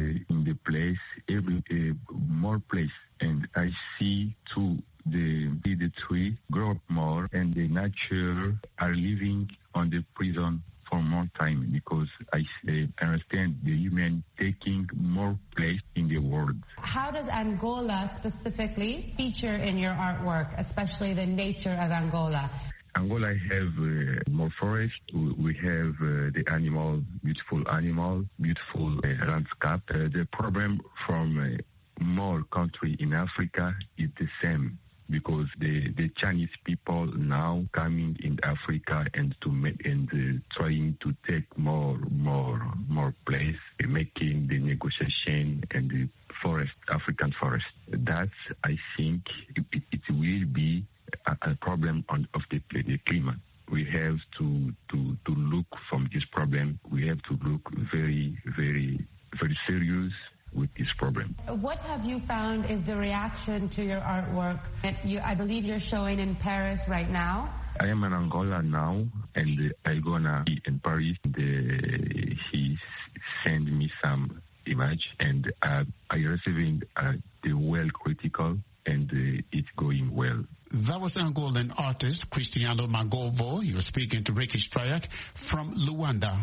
the place, every uh, more place, and I see too the the tree grow up more, and the nature are living on the prison for more time, because I uh, understand the human taking more place in the world. How does Angola specifically feature in your artwork, especially the nature of Angola? Angola have uh, more forest. We have uh, the animal, beautiful animal, beautiful uh, landscape. Uh, the problem from uh, more country in Africa is the same, because the, the Chinese people now coming in Africa and to make and uh, trying to take more more more place, making the negotiation and the forest, African forest. That I think it, it will be a, a problem on, of the, the climate. We have to, to to look from this problem. We have to look very very very serious with this problem. What have you found is the reaction to your artwork that you, I believe you're showing in Paris right now? I am in Angola now, and I'm gonna be in Paris. The, he sent me some image, and uh, I receiving uh, the well critical, and uh, it's going well. That was Angolan artist Cristiano Magovo. You're speaking to Ricky Strayak from Luanda.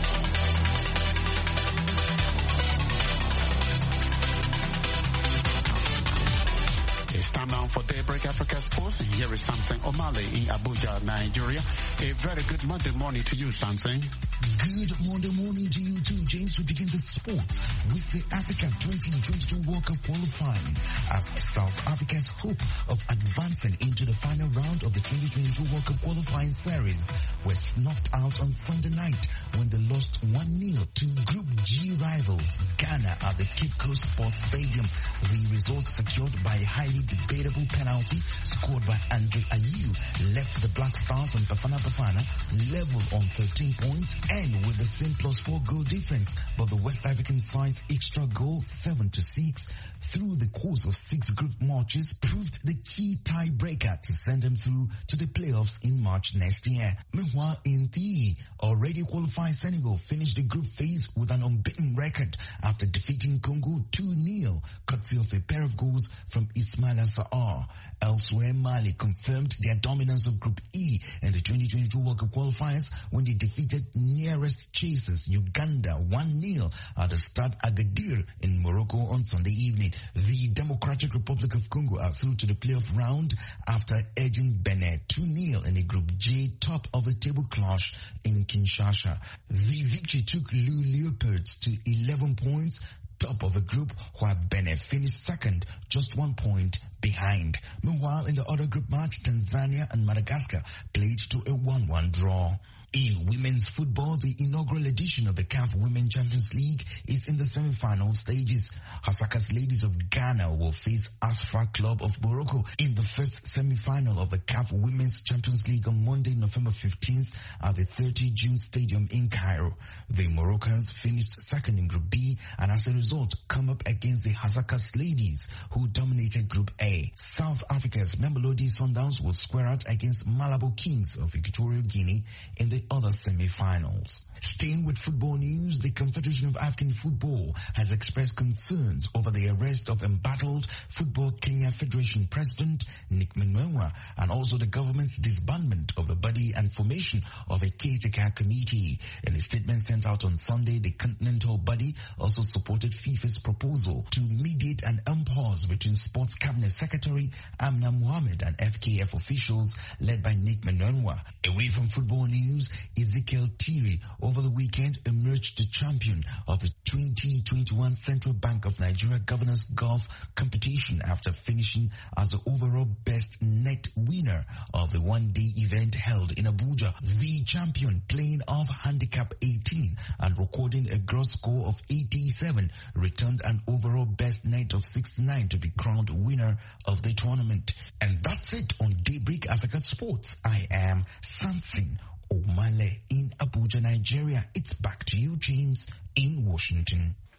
It's time now for Daybreak Africa Sports, and here is Samson Omale in Abuja, Nigeria. A very good Monday morning to you, Samson. Good Monday morning to you too, James. We begin the sports with the Africa twenty twenty-two World Cup qualifying, as South Africa's hope of advancing into the final round of the twenty twenty-two World Cup qualifying series was snuffed out on Sunday night when they lost one nil to Group G rivals Ghana at the Cape Coast Sports Stadium. The result secured by a highly debatable penalty scored by Andre Ayew left the Black Stars on Bafana Bafana level on thirteen points and with the same plus four goal difference, but the West African side's extra goal seven to six through the course of six group matches proved the key tiebreaker to send them through to the playoffs in March next year. Meanwhile, in the already qualified Senegal finished the group phase with an unbeaten record after defeating Congo two nil, courtesy of a pair of goals from Ismaila Sarr. Elsewhere, Mali confirmed their dominance of Group E in the twenty twenty-two World Cup qualifiers when they defeated nearest chasers Uganda one nil at the Stade Agadir in Morocco on Sunday evening. The Democratic Republic of Congo are through to the playoff round after edging Benin two nil in a Group J top of the table clash in Kinshasa. The victory took Lou Leopards to eleven points, top of the group, while Benin finished second, just one point behind. Meanwhile, in the other group match, Tanzania and Madagascar played to a one one draw. In women's football, the inaugural edition of the C A F Women Champions League is in the semi-final stages. Hasaka's Ladies of Ghana will face Asfar Club of Morocco in the first semi-final of the C A F Women's Champions League on Monday, November fifteenth at the thirty June Stadium in Cairo. The Moroccans finished second in Group B and as a result come up against the Hasaka's Ladies, who dominated Group A. South Africa's Mamelodi Sundowns will square out against Malabo Kings of Equatorial Guinea in the other semi-finals. Staying with football news, the Confederation of African Football has expressed concerns over the arrest of embattled Football Kenya Federation President Nick Mwenwa and also the government's disbandment of the body and formation of a caretaker committee. In a statement sent out on Sunday, the continental body also supported FIFA's proposal to mediate an impasse between Sports Cabinet Secretary Amna Mohammed and F K F officials led by Nick Mwenwa. Away from football news, Ezekiel Tiri over the weekend emerged the champion of the twenty twenty-one Central Bank of Nigeria Governors Golf Competition after finishing as the overall best net winner of the one-day event held in Abuja. The champion, playing off handicap eighteen and recording a gross score of eighty-seven, returned an overall best net of sixty-nine to be crowned winner of the tournament. And that's it on Daybreak Africa Sports. I am Samson Omale in Abuja, Nigeria. It's back to you, James, in Washington.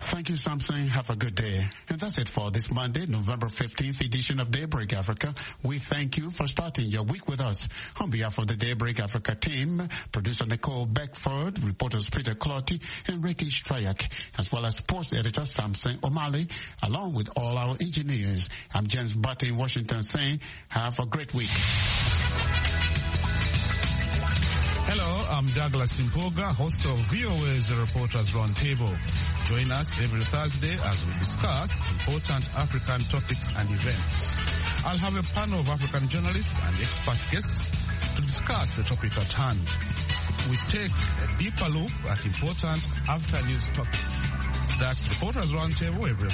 Thank you, Samson. Have a good day. And that's it for this Monday, November fifteenth edition of Daybreak Africa. We thank you for starting your week with us. On behalf of the Daybreak Africa team, producer Nicole Beckford, reporters Peter Clotty and Ricky Strayak, as well as sports editor Samson O'Malley, along with all our engineers. I'm James Butt in Washington saying, have a great week. Hello, I'm Douglas Simpoga, host of V O A's Reporters Roundtable. Join us every Thursday as we discuss important African topics and events. I'll have a panel of African journalists and expert guests to discuss the topic at hand. We take a deeper look at important African news topics. That's Reporters Roundtable every